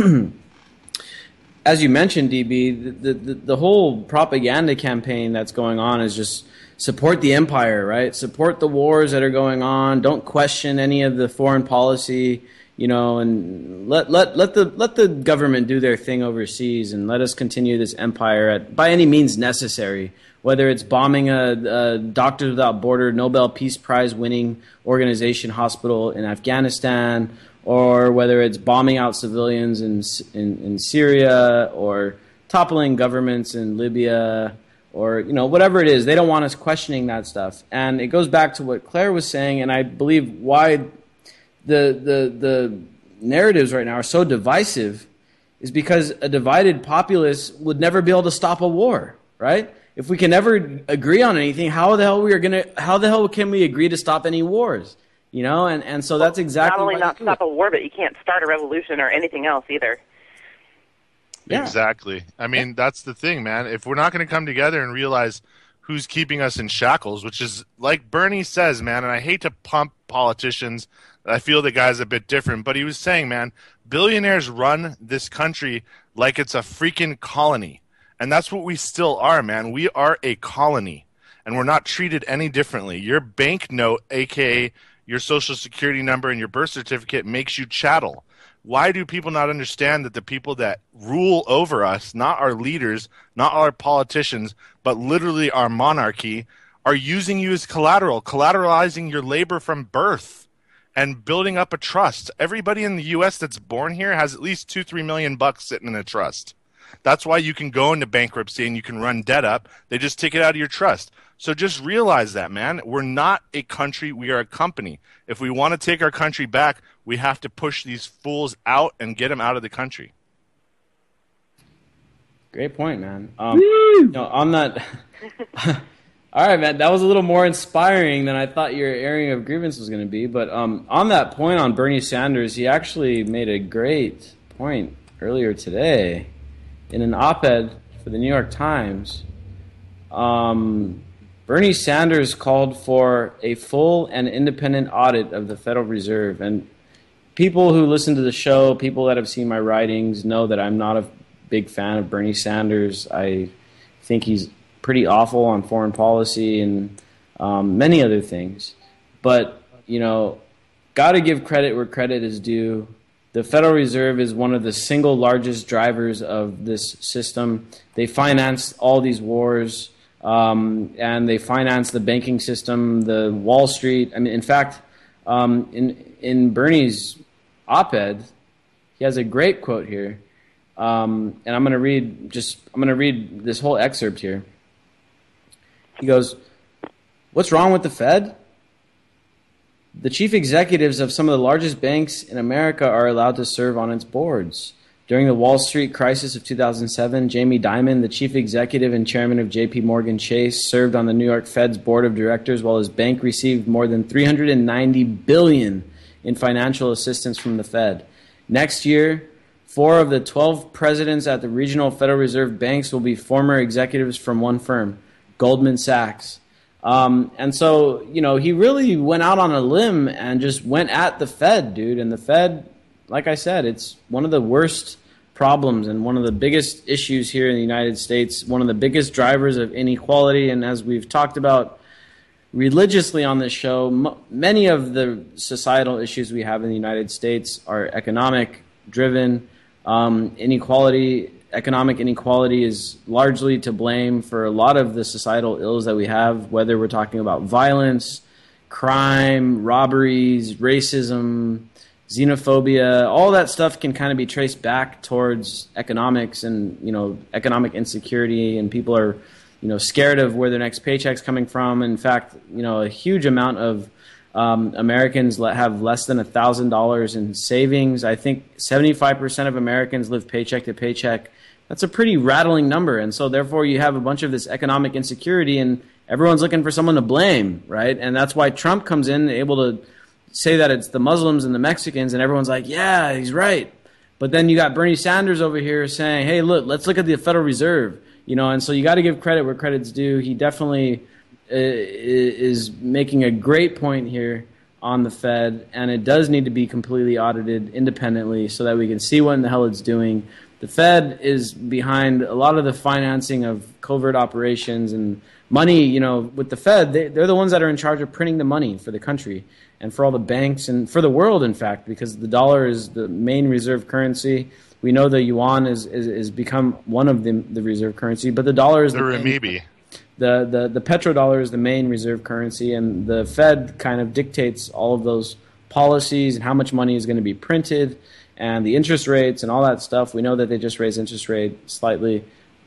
as you mentioned, D B, the, the, the whole propaganda campaign that's going on is just support the empire, right? Support the wars that are going on. Don't question any of the foreign policy. you know, and let let let the let the government do their thing overseas, and let us continue this empire at by any means necessary. Whether it's bombing a, a Doctors Without Border Nobel Peace Prize winning organization hospital in Afghanistan, or whether it's bombing out civilians in in, in Syria, or toppling governments in Libya, or you know whatever it is, they don't want us questioning that stuff. And it goes back to what Claire was saying, and I believe why the the the narratives right now are so divisive is because a divided populace would never be able to stop a war, right? If we can never agree on anything, how the hell we are gonna how the hell can we agree to stop any wars? You know, and, and so that's exactly not only not stop it. a war, but you can't start a revolution or anything else either. Yeah. Exactly. I mean, that's the thing, man. If we're not going to come together and realize who's keeping us in shackles, which is like Bernie says, man, and I hate to pump politicians. I feel the guy's a bit different, but he was saying, man, billionaires run this country like it's a freaking colony. And that's what we still are, man. We are a colony, and we're not treated any differently. Your bank note, a k a your social security number and your birth certificate, makes you chattel. Why do people not understand that the people that rule over us, not our leaders, not our politicians, but literally our monarchy, are using you as collateral, collateralizing your labor from birth and building up a trust? Everybody in the U S that's born here has at least two, three million bucks sitting in a trust. That's why you can go into bankruptcy and you can run debt up. They just take it out of your trust. So just realize that, man. We're not a country. We are a company. If we want to take our country back, we have to push these fools out and get them out of the country. Great point, man. Um, you know, on that, all right, man. That was a little more inspiring than I thought your airing of grievance was going to be. But um, on that point on Bernie Sanders, he actually made a great point earlier today in an op-ed for the New York Times. Um, Bernie Sanders called for a full and independent audit of the Federal Reserve. And people who listen to the show, people that have seen my writings, know that I'm not a big fan of Bernie Sanders. I think he's pretty awful on foreign policy and um, many other things. But, you know, got to give credit where credit is due. The Federal Reserve is one of the single largest drivers of this system. They finance all these wars. Um, and they finance the banking system, the Wall Street. I mean, in fact, um, in in Bernie's op-ed, he has a great quote here, um, and I'm going to read just I'm going to read this whole excerpt here. He goes, "What's wrong with the Fed? The chief executives of some of the largest banks in America are allowed to serve on its boards. During the Wall Street crisis of two thousand seven, Jamie Dimon, the chief executive and chairman of J P Morgan Chase, served on the New York Fed's board of directors while his bank received more than three hundred ninety billion dollars in financial assistance from the Fed. Next year, four of the twelve presidents at the regional Federal Reserve banks will be former executives from one firm, Goldman Sachs." Um, and so, you know, he really went out on a limb and just went at the Fed, dude. And the Fed, like I said, it's one of the worst problems and one of the biggest issues here in the United States, one of the biggest drivers of inequality. And as we've talked about religiously on this show, m- many of the societal issues we have in the United States are economic driven. Um, inequality, economic inequality is largely to blame for a lot of the societal ills that we have, whether we're talking about violence, crime, robberies, racism, xenophobia. All that stuff can kind of be traced back towards economics and, you know, economic insecurity, and people are, you know, scared of where their next paycheck's coming from. In fact, you know, a huge amount of um, Americans have less than one thousand dollars in savings. I think seventy-five percent of Americans live paycheck to paycheck. That's a pretty rattling number. And so therefore you have a bunch of this economic insecurity and everyone's looking for someone to blame, right? And that's why Trump comes in able to say that it's the Muslims and the Mexicans, and everyone's like, yeah, he's right. But then you got Bernie Sanders over here saying, hey, look, let's look at the Federal Reserve, you know, and so you got to give credit where credit's due. He definitely uh, is making a great point here on the Fed, and it does need to be completely audited independently so that we can see what in the hell it's doing. The Fed is behind a lot of the financing of covert operations and money. You know, with the Fed, they, they're the ones that are in charge of printing the money for the country. and for all the banks and for the world, in fact, because the dollar is the main reserve currency. We know the yuan is is, is become one of the the reserve currency, but the dollar is the, the renminbi. The, the the petrodollar is the main reserve currency, and the Fed kind of dictates all of those policies and how much money is going to be printed and the interest rates and all that stuff. We know that they just raised interest rate slightly,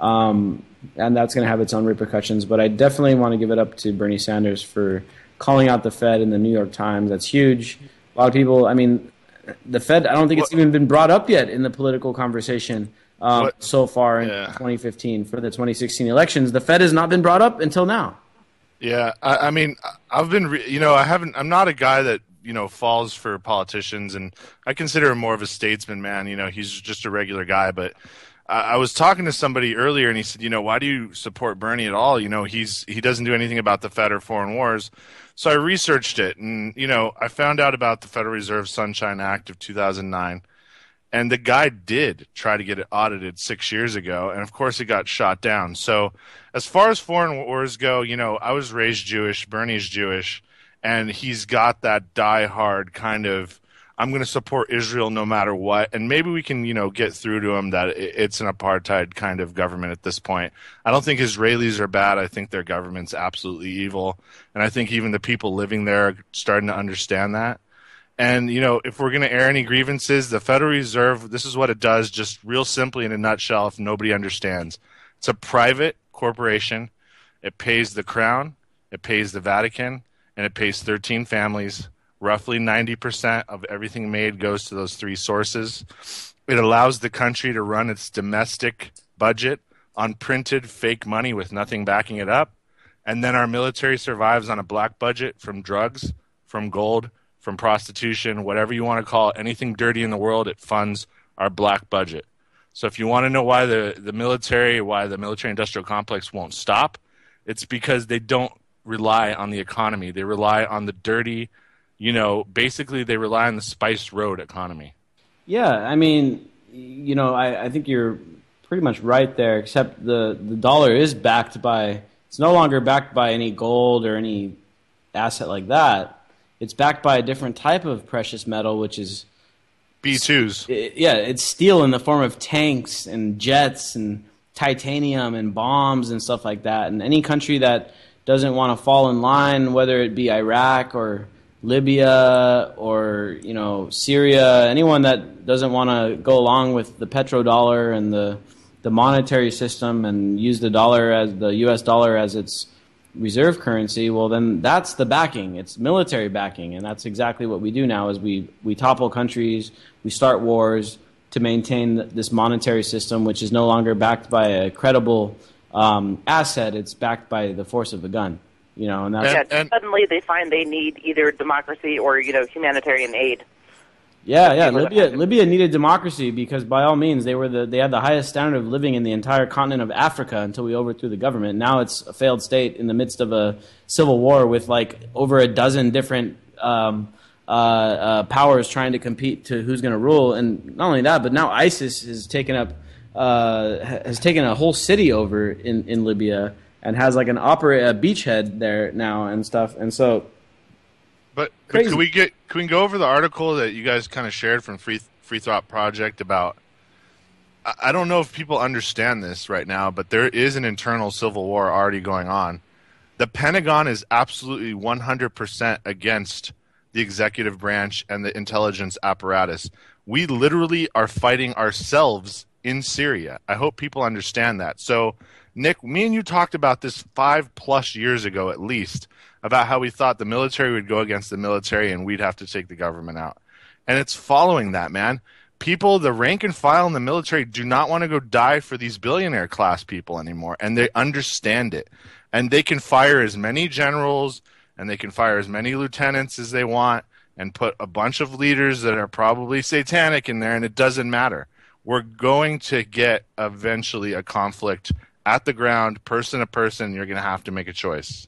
um, and that's going to have its own repercussions. But I definitely want to give it up to Bernie Sanders for calling out the Fed in the New York Times. That's huge. A lot of people, I mean, the Fed, I don't think it's even been brought up yet in the political conversation um, so far in yeah. twenty fifteen for the twenty sixteen elections. The Fed has not been brought up until now. Yeah, I, I mean, I've been, re- you know, I haven't, I'm not a guy that, you know, falls for politicians, and I consider him more of a statesman, man. You know, he's just a regular guy. But I, I was talking to somebody earlier, and he said, you know, why do you support Bernie at all? You know, he's he doesn't do anything about the Fed or foreign wars. So I researched it, and, you know, I found out about the Federal Reserve Sunshine Act of two thousand nine. And the guy did try to get it audited six years ago, and of course it got shot down. So as far as foreign wars go, you know, I was raised Jewish, Bernie's Jewish, and he's got that die-hard kind of, I'm going to support Israel no matter what, and maybe we can, you know, get through to him that it's an apartheid kind of government at this point. I don't think Israelis are bad. I think their government's absolutely evil, and I think even the people living there are starting to understand that. And, you know, if we're going to air any grievances, the Federal Reserve, this is what it does, just real simply in a nutshell, if nobody understands. It's a private corporation. It pays the Crown, it pays the Vatican, and it pays thirteen families. Roughly ninety percent of everything made goes to those three sources. It allows the country to run its domestic budget on printed fake money with nothing backing it up. And then our military survives on a black budget from drugs, from gold, from prostitution, whatever you want to call it, anything dirty in the world, it funds our black budget. So if you want to know why the, the military, why the military-industrial complex won't stop, it's because they don't rely on the economy. They rely on the dirty, you know, basically they rely on the spiced road economy. Yeah, I mean, you know, I, I think you're pretty much right there, except the, the dollar is backed by, it's no longer backed by any gold or any asset like that. It's backed by a different type of precious metal, which is B twos. It, yeah, it's steel in the form of tanks and jets and titanium and bombs and stuff like that. And any country that doesn't want to fall in line, whether it be Iraq or Libya or, you know, Syria, anyone that doesn't want to go along with the petrodollar and the the monetary system and use the dollar as the U S dollar as its reserve currency, well, then that's the backing. It's military backing, and that's exactly what we do now is we, we topple countries, we start wars to maintain this monetary system, which is no longer backed by a credible um, asset. It's backed by the force of the gun. You know, and that's, yeah, and, and, suddenly they find they need either democracy or, you know, humanitarian aid. Yeah, yeah. Libya, Libya needed democracy because, by all means, they were the they had the highest standard of living in the entire continent of Africa until we overthrew the government. Now it's a failed state in the midst of a civil war with like over a dozen different um, uh, uh, powers trying to compete to who's going to rule. And not only that, but now ISIS has taken up uh, has taken a whole city over in, in Libya and has like an opera a beachhead there now and stuff. And so. But, but can we get can we go over the article that you guys kind of shared from Free Free Thought Project about? I don't know if people understand this right now, but there is an internal civil war already going on. The Pentagon is absolutely one hundred percent against the executive branch and the intelligence apparatus. We literally are fighting ourselves in Syria. I hope people understand that. So, Nick, me and you talked about this five plus years ago at least, about how we thought the military would go against the military and we'd have to take the government out. And it's following that, man. People, the rank and file in the military do not want to go die for these billionaire class people anymore, and they understand it. And they can fire as many generals and they can fire as many lieutenants as they want and put a bunch of leaders that are probably satanic in there, and it doesn't matter. We're going to get eventually a conflict at the ground, person to person. You're going to have to make a choice.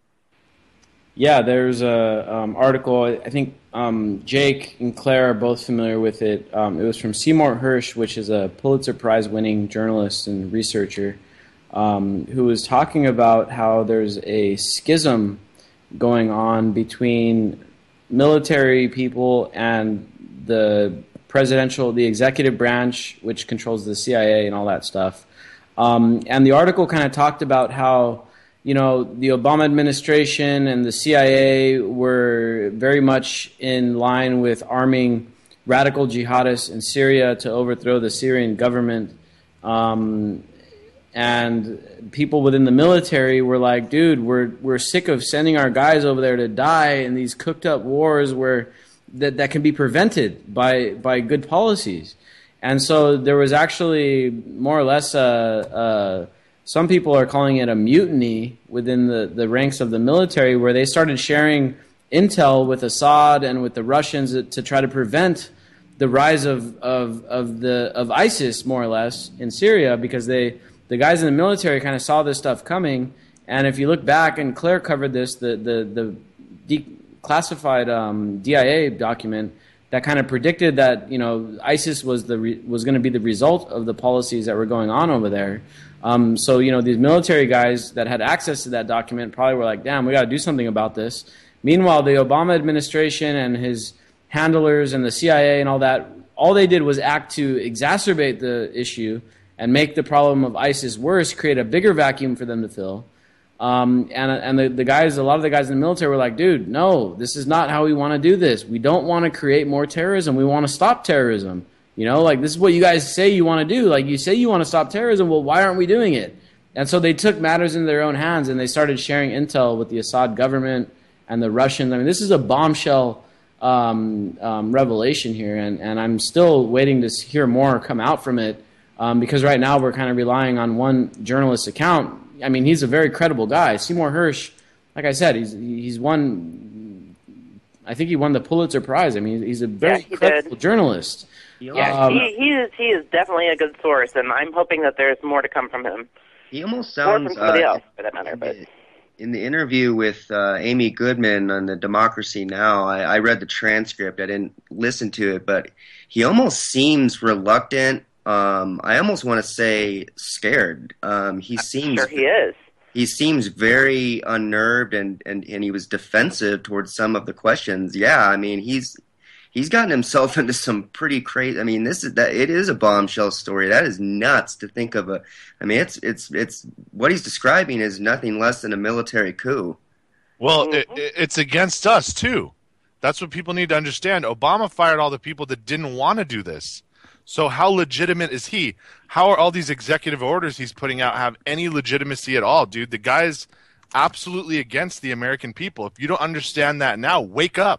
Yeah, there's a um, article. I think um, Jake and Claire are both familiar with it. Um, it was from Seymour Hersh, which is a Pulitzer Prize-winning journalist and researcher, um, who was talking about how there's a schism going on between military people and the presidential, the executive branch, which controls the C I A and all that stuff. Um, and the article kind of talked about how, you know, the Obama administration and the C I A were very much in line with arming radical jihadists in Syria to overthrow the Syrian government. Um, and people within the military were like, dude, we're we're sick of sending our guys over there to die in these cooked up wars where that, that can be prevented by, by good policies. And so there was actually more or less a, a some people are calling it a mutiny within the, the ranks of the military, where they started sharing intel with Assad and with the Russians to try to prevent the rise of, of, of the of ISIS, more or less, in Syria, because they the guys in the military kind of saw this stuff coming. And if you look back, and Claire covered this, the the, the declassified um, D I A document that kind of predicted that, you know, ISIS was the re- was going to be the result of the policies that were going on over there. Um, so, you know, these military guys that had access to that document probably were like, damn, we got to do something about this. Meanwhile, the Obama administration and his handlers and the C I A and all that, all they did was act to exacerbate the issue and make the problem of ISIS worse, create a bigger vacuum for them to fill. Um, and and the, the guys, a lot of the guys in the military were like, dude, no, this is not how we want to do this. We don't want to create more terrorism. We want to stop terrorism. You know, like, this is what you guys say you want to do. Like, you say you want to stop terrorism. Well, why aren't we doing it? And so they took matters into their own hands, and they started sharing intel with the Assad government and the Russians. I mean, this is a bombshell um, um, revelation here, and, and I'm still waiting to hear more come out from it, um, because right now we're kind of relying on one journalist's account. I mean, he's a very credible guy. Seymour Hersh, like I said, he's he's won, I think he won the Pulitzer Prize. I mean, he's a very yeah, credible did. journalist. Yeah, um, he, he is he is definitely a good source, and I'm hoping that there's more to come from him. He almost Or sounds from somebody uh, else, for that matter. But in the interview with uh, Amy Goodman on the Democracy Now, I, I read the transcript. I didn't listen to it, but he almost seems reluctant. Um, I almost want to say scared. Um, he I'm seems sure he is. He seems very unnerved, and, and, and he was defensive towards some of the questions. Yeah, I mean, he's he's gotten himself into some pretty crazy. I mean, this is that it is a bombshell story. That is nuts to think of a. I mean, it's it's it's what he's describing is nothing less than a military coup. Well, Mm-hmm. it, it's against us too. That's what people need to understand. Obama fired all the people that didn't want to do this. So how legitimate is he? How are all these executive orders he's putting out have any legitimacy at all, dude? The guy's absolutely against the American people. If you don't understand that now, wake up.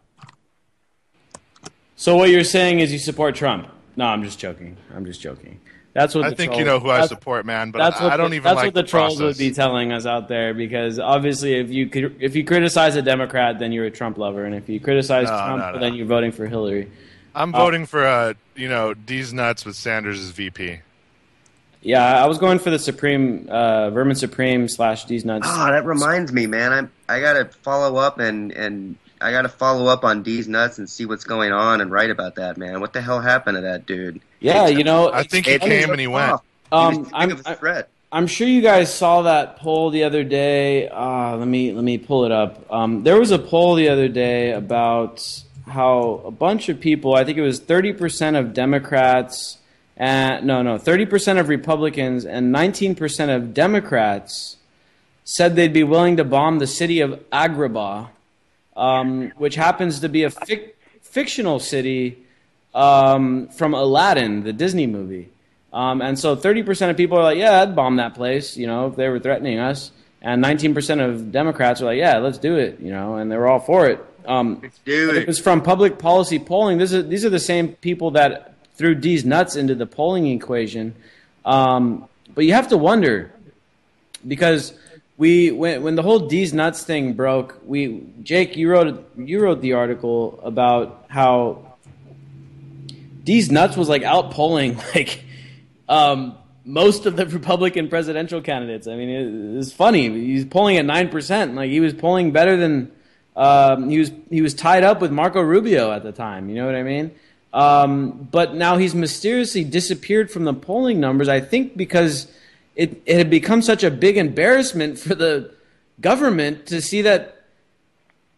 So what you're saying is you support Trump? No, I'm just joking. I'm just joking. That's what I the think trolls, you know who I that's- support, man, but That's I, what I don't the, even that's like what the, the trolls process. would be telling us out there, because obviously if you could, if you criticize a Democrat, then you're a Trump lover, and if you criticize No, Trump, no, no. then you're voting for Hillary. I'm Uh, voting for, uh, you know, D's nuts with Sanders as V P. Yeah, I was going for the Supreme, uh, Vermin Supreme slash D's nuts. Ah, that reminds me, man. I'm I gotta follow up and and I gotta follow up on D's nuts and see what's going on and write about that, man. What the hell happened to that dude? Yeah, you know, I think he It- came and he went. He was Um, too I'm- big of a I- threat. I'm sure you guys saw that poll the other day. Uh, let me let me pull it up. Um, there was a poll the other day about how a bunch of people, I think it was thirty percent of Democrats, and no, no, thirty percent of Republicans and nineteen percent of Democrats said they'd be willing to bomb the city of Agrabah, um, which happens to be a fic- fictional city um, from Aladdin, the Disney movie. Um, and so thirty percent of people are like, yeah, I'd bomb that place, you know, if they were threatening us. And nineteen percent of Democrats are like, yeah, let's do it, you know, and they were all for it. Um, Let's do it it. was from public policy polling. This is, these are the same people that threw D's nuts into the polling equation. Um, but you have to wonder, because we when when the whole D's nuts thing broke, we Jake, you wrote you wrote the article about how D's nuts was like out polling like um, most of the Republican presidential candidates. I mean, it, it's funny. He's polling at nine percent. Like, he was polling better than um, he was. He was tied up with Marco Rubio at the time. You know what I mean? Um, but now he's mysteriously disappeared from the polling numbers. I think because it it had become such a big embarrassment for the government to see that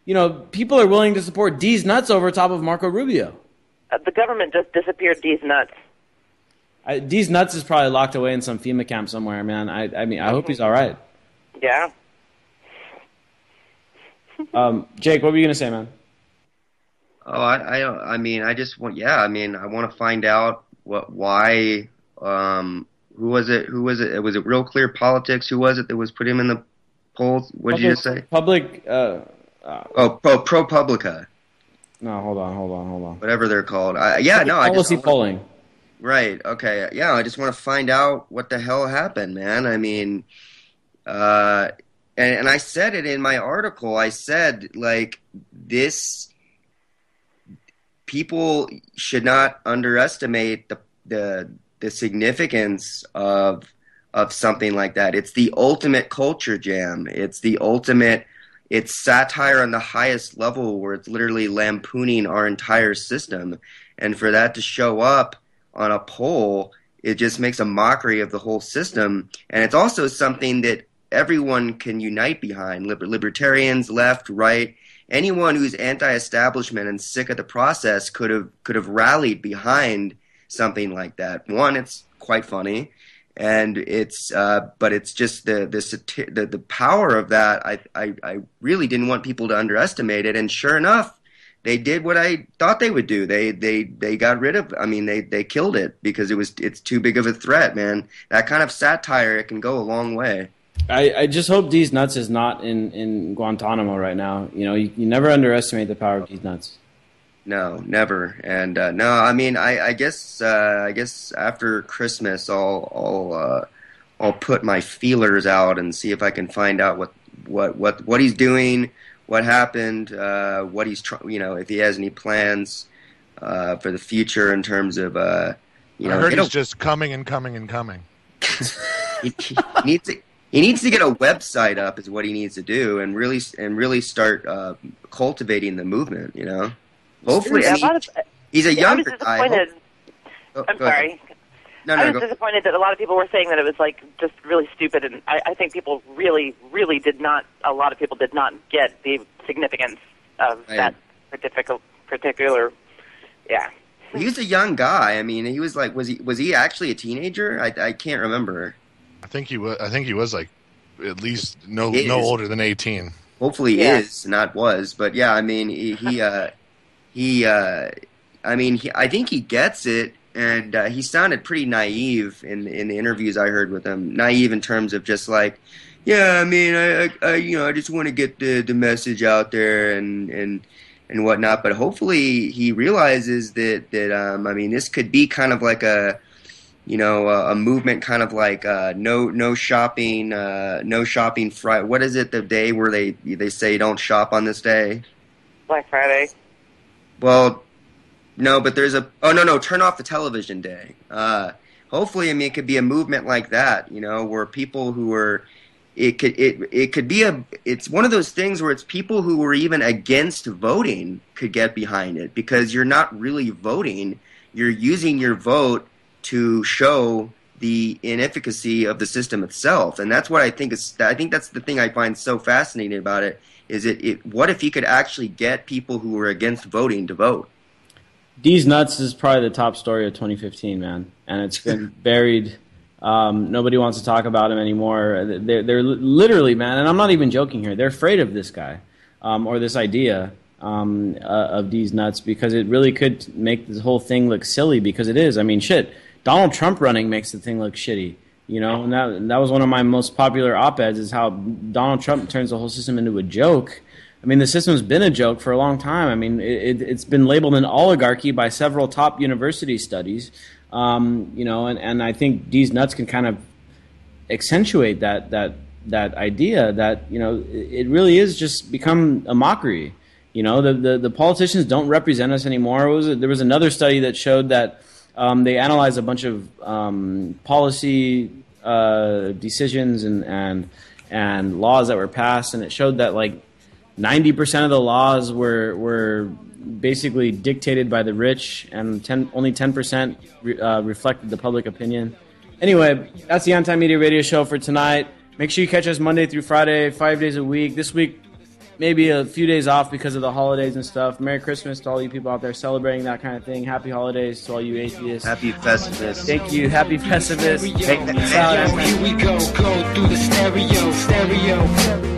you know, people are willing to support D's nuts over top of Marco Rubio. Uh, the government just disappeared D's nuts. I, D's nuts is probably locked away in some FEMA camp somewhere, man. I, I mean, I hope he's all right. Yeah. Um, Jake, what were you gonna say, man? Oh, I, I, I mean, I just want, yeah, I mean, I want to find out what, why, um, who was it? Who was it? Was it Real Clear Politics? Who was it that was put him in the polls? What did you just say? Public. Uh, uh, oh, Pro ProPublica. No, hold on, hold on, hold on. Whatever they're called. I, yeah, Public no, I just policy wanna, polling. Right. Okay. Yeah, I just want to find out what the hell happened, man. I mean, uh, and, and I said it in my article. I said, like, this, people should not underestimate the the the significance of of something like that. It's the ultimate culture jam. It's the ultimate, it's satire on the highest level where it's literally lampooning our entire system. And for that to show up on a poll, it just makes a mockery of the whole system. And it's also something that everyone can unite behind. Liber- libertarians, left, right, anyone who's anti-establishment and sick of the process could have could have rallied behind something like that. One, it's quite funny, and it's uh, but it's just the the, sati- the the power of that. I, I I really didn't want people to underestimate it, and sure enough, they did what I thought they would do. They they they got rid of. I mean, they they killed it because it was it's too big of a threat, man. That kind of satire, it can go a long way. I, I just hope D's nuts is not in, in Guantanamo right now. You know, you, you never underestimate the power of D's nuts. No, never. And uh, no, I mean, I, I guess uh, I guess after Christmas, I'll I'll uh, I'll put my feelers out and see if I can find out what what what, what he's doing, what happened, uh, what he's trying. You know, if he has any plans uh, for the future in terms of uh, you know. I heard he's just coming and coming and coming. he, he needs to. He needs to get a website up, is what he needs to do, and really and really start uh, cultivating the movement. You know. Hopefully, yeah, I mean, of, he's a yeah, younger I was disappointed. guy. Oh, I'm go sorry. ahead. No, no, I was go. disappointed that a lot of people were saying that it was like just really stupid, and I, I think people really, really did not. A lot of people did not get the significance of Right. that particular, particular. Yeah. He was a young guy. I mean, he was like, was he was he actually a teenager? I I can't remember. I think he was. I think he was like at least no He no is. older than eighteen. Hopefully, he Yeah. is, not was. But yeah, I mean, he he uh, he. Uh, I mean, he, I think he gets it. And uh, he sounded pretty naive in in the interviews I heard with him. Naive in terms of just like, yeah, I mean, I, I, I you know, I just want to get the, the message out there and and and whatnot. But hopefully, he realizes that that um, I mean, this could be kind of like a, you know, a, a movement, kind of like uh, no no shopping, uh, no shopping Friday. What is it? The day where they they say don't shop on this day? Black Friday. Well. No, but there's a oh no no turn off the television day. Uh, hopefully, I mean it could be a movement like that, you know, where people who are it could it it could be a it's one of those things where it's people who were even against voting could get behind it because you're not really voting, you're using your vote to show the inefficacy of the system itself, and that's what I think is I think that's the thing I find so fascinating about it is it, it what if you could actually get people who were against voting to vote. D's nuts is probably the top story of twenty fifteen, man, and it's been buried. Um, nobody wants to talk about him anymore. They're, they're literally, man, and I'm not even joking here. They're afraid of this guy um, or this idea um, uh, of D's nuts because it really could make this whole thing look silly because it is. I mean, shit, Donald Trump running makes the thing look shitty, you know, and that, and that was one of my most popular op-eds is how Donald Trump turns the whole system into a joke. I mean, the system's been a joke for a long time. I mean, it, it's been labeled an oligarchy by several top university studies, um, you know, and, and I think D's nuts can kind of accentuate that that that idea that, you know, it really is just become a mockery. You know, the the, the politicians don't represent us anymore. It was a, there was another study that showed that um, they analyzed a bunch of um, policy uh, decisions and, and and laws that were passed, and it showed that like ninety percent of the laws were were basically dictated by the rich, and ten, only ten percent re, uh, reflected the public opinion. Anyway, that's the Anti-Media Radio Show for tonight. Make sure you catch us Monday through Friday, five days a week. This week, maybe a few days off because of the holidays and stuff. Merry Christmas to all you people out there celebrating that kind of thing. Happy holidays to all you atheists. Happy Festivus. Thank you. Happy Festivus. Stereo, here we go, go through the stereo, stereo.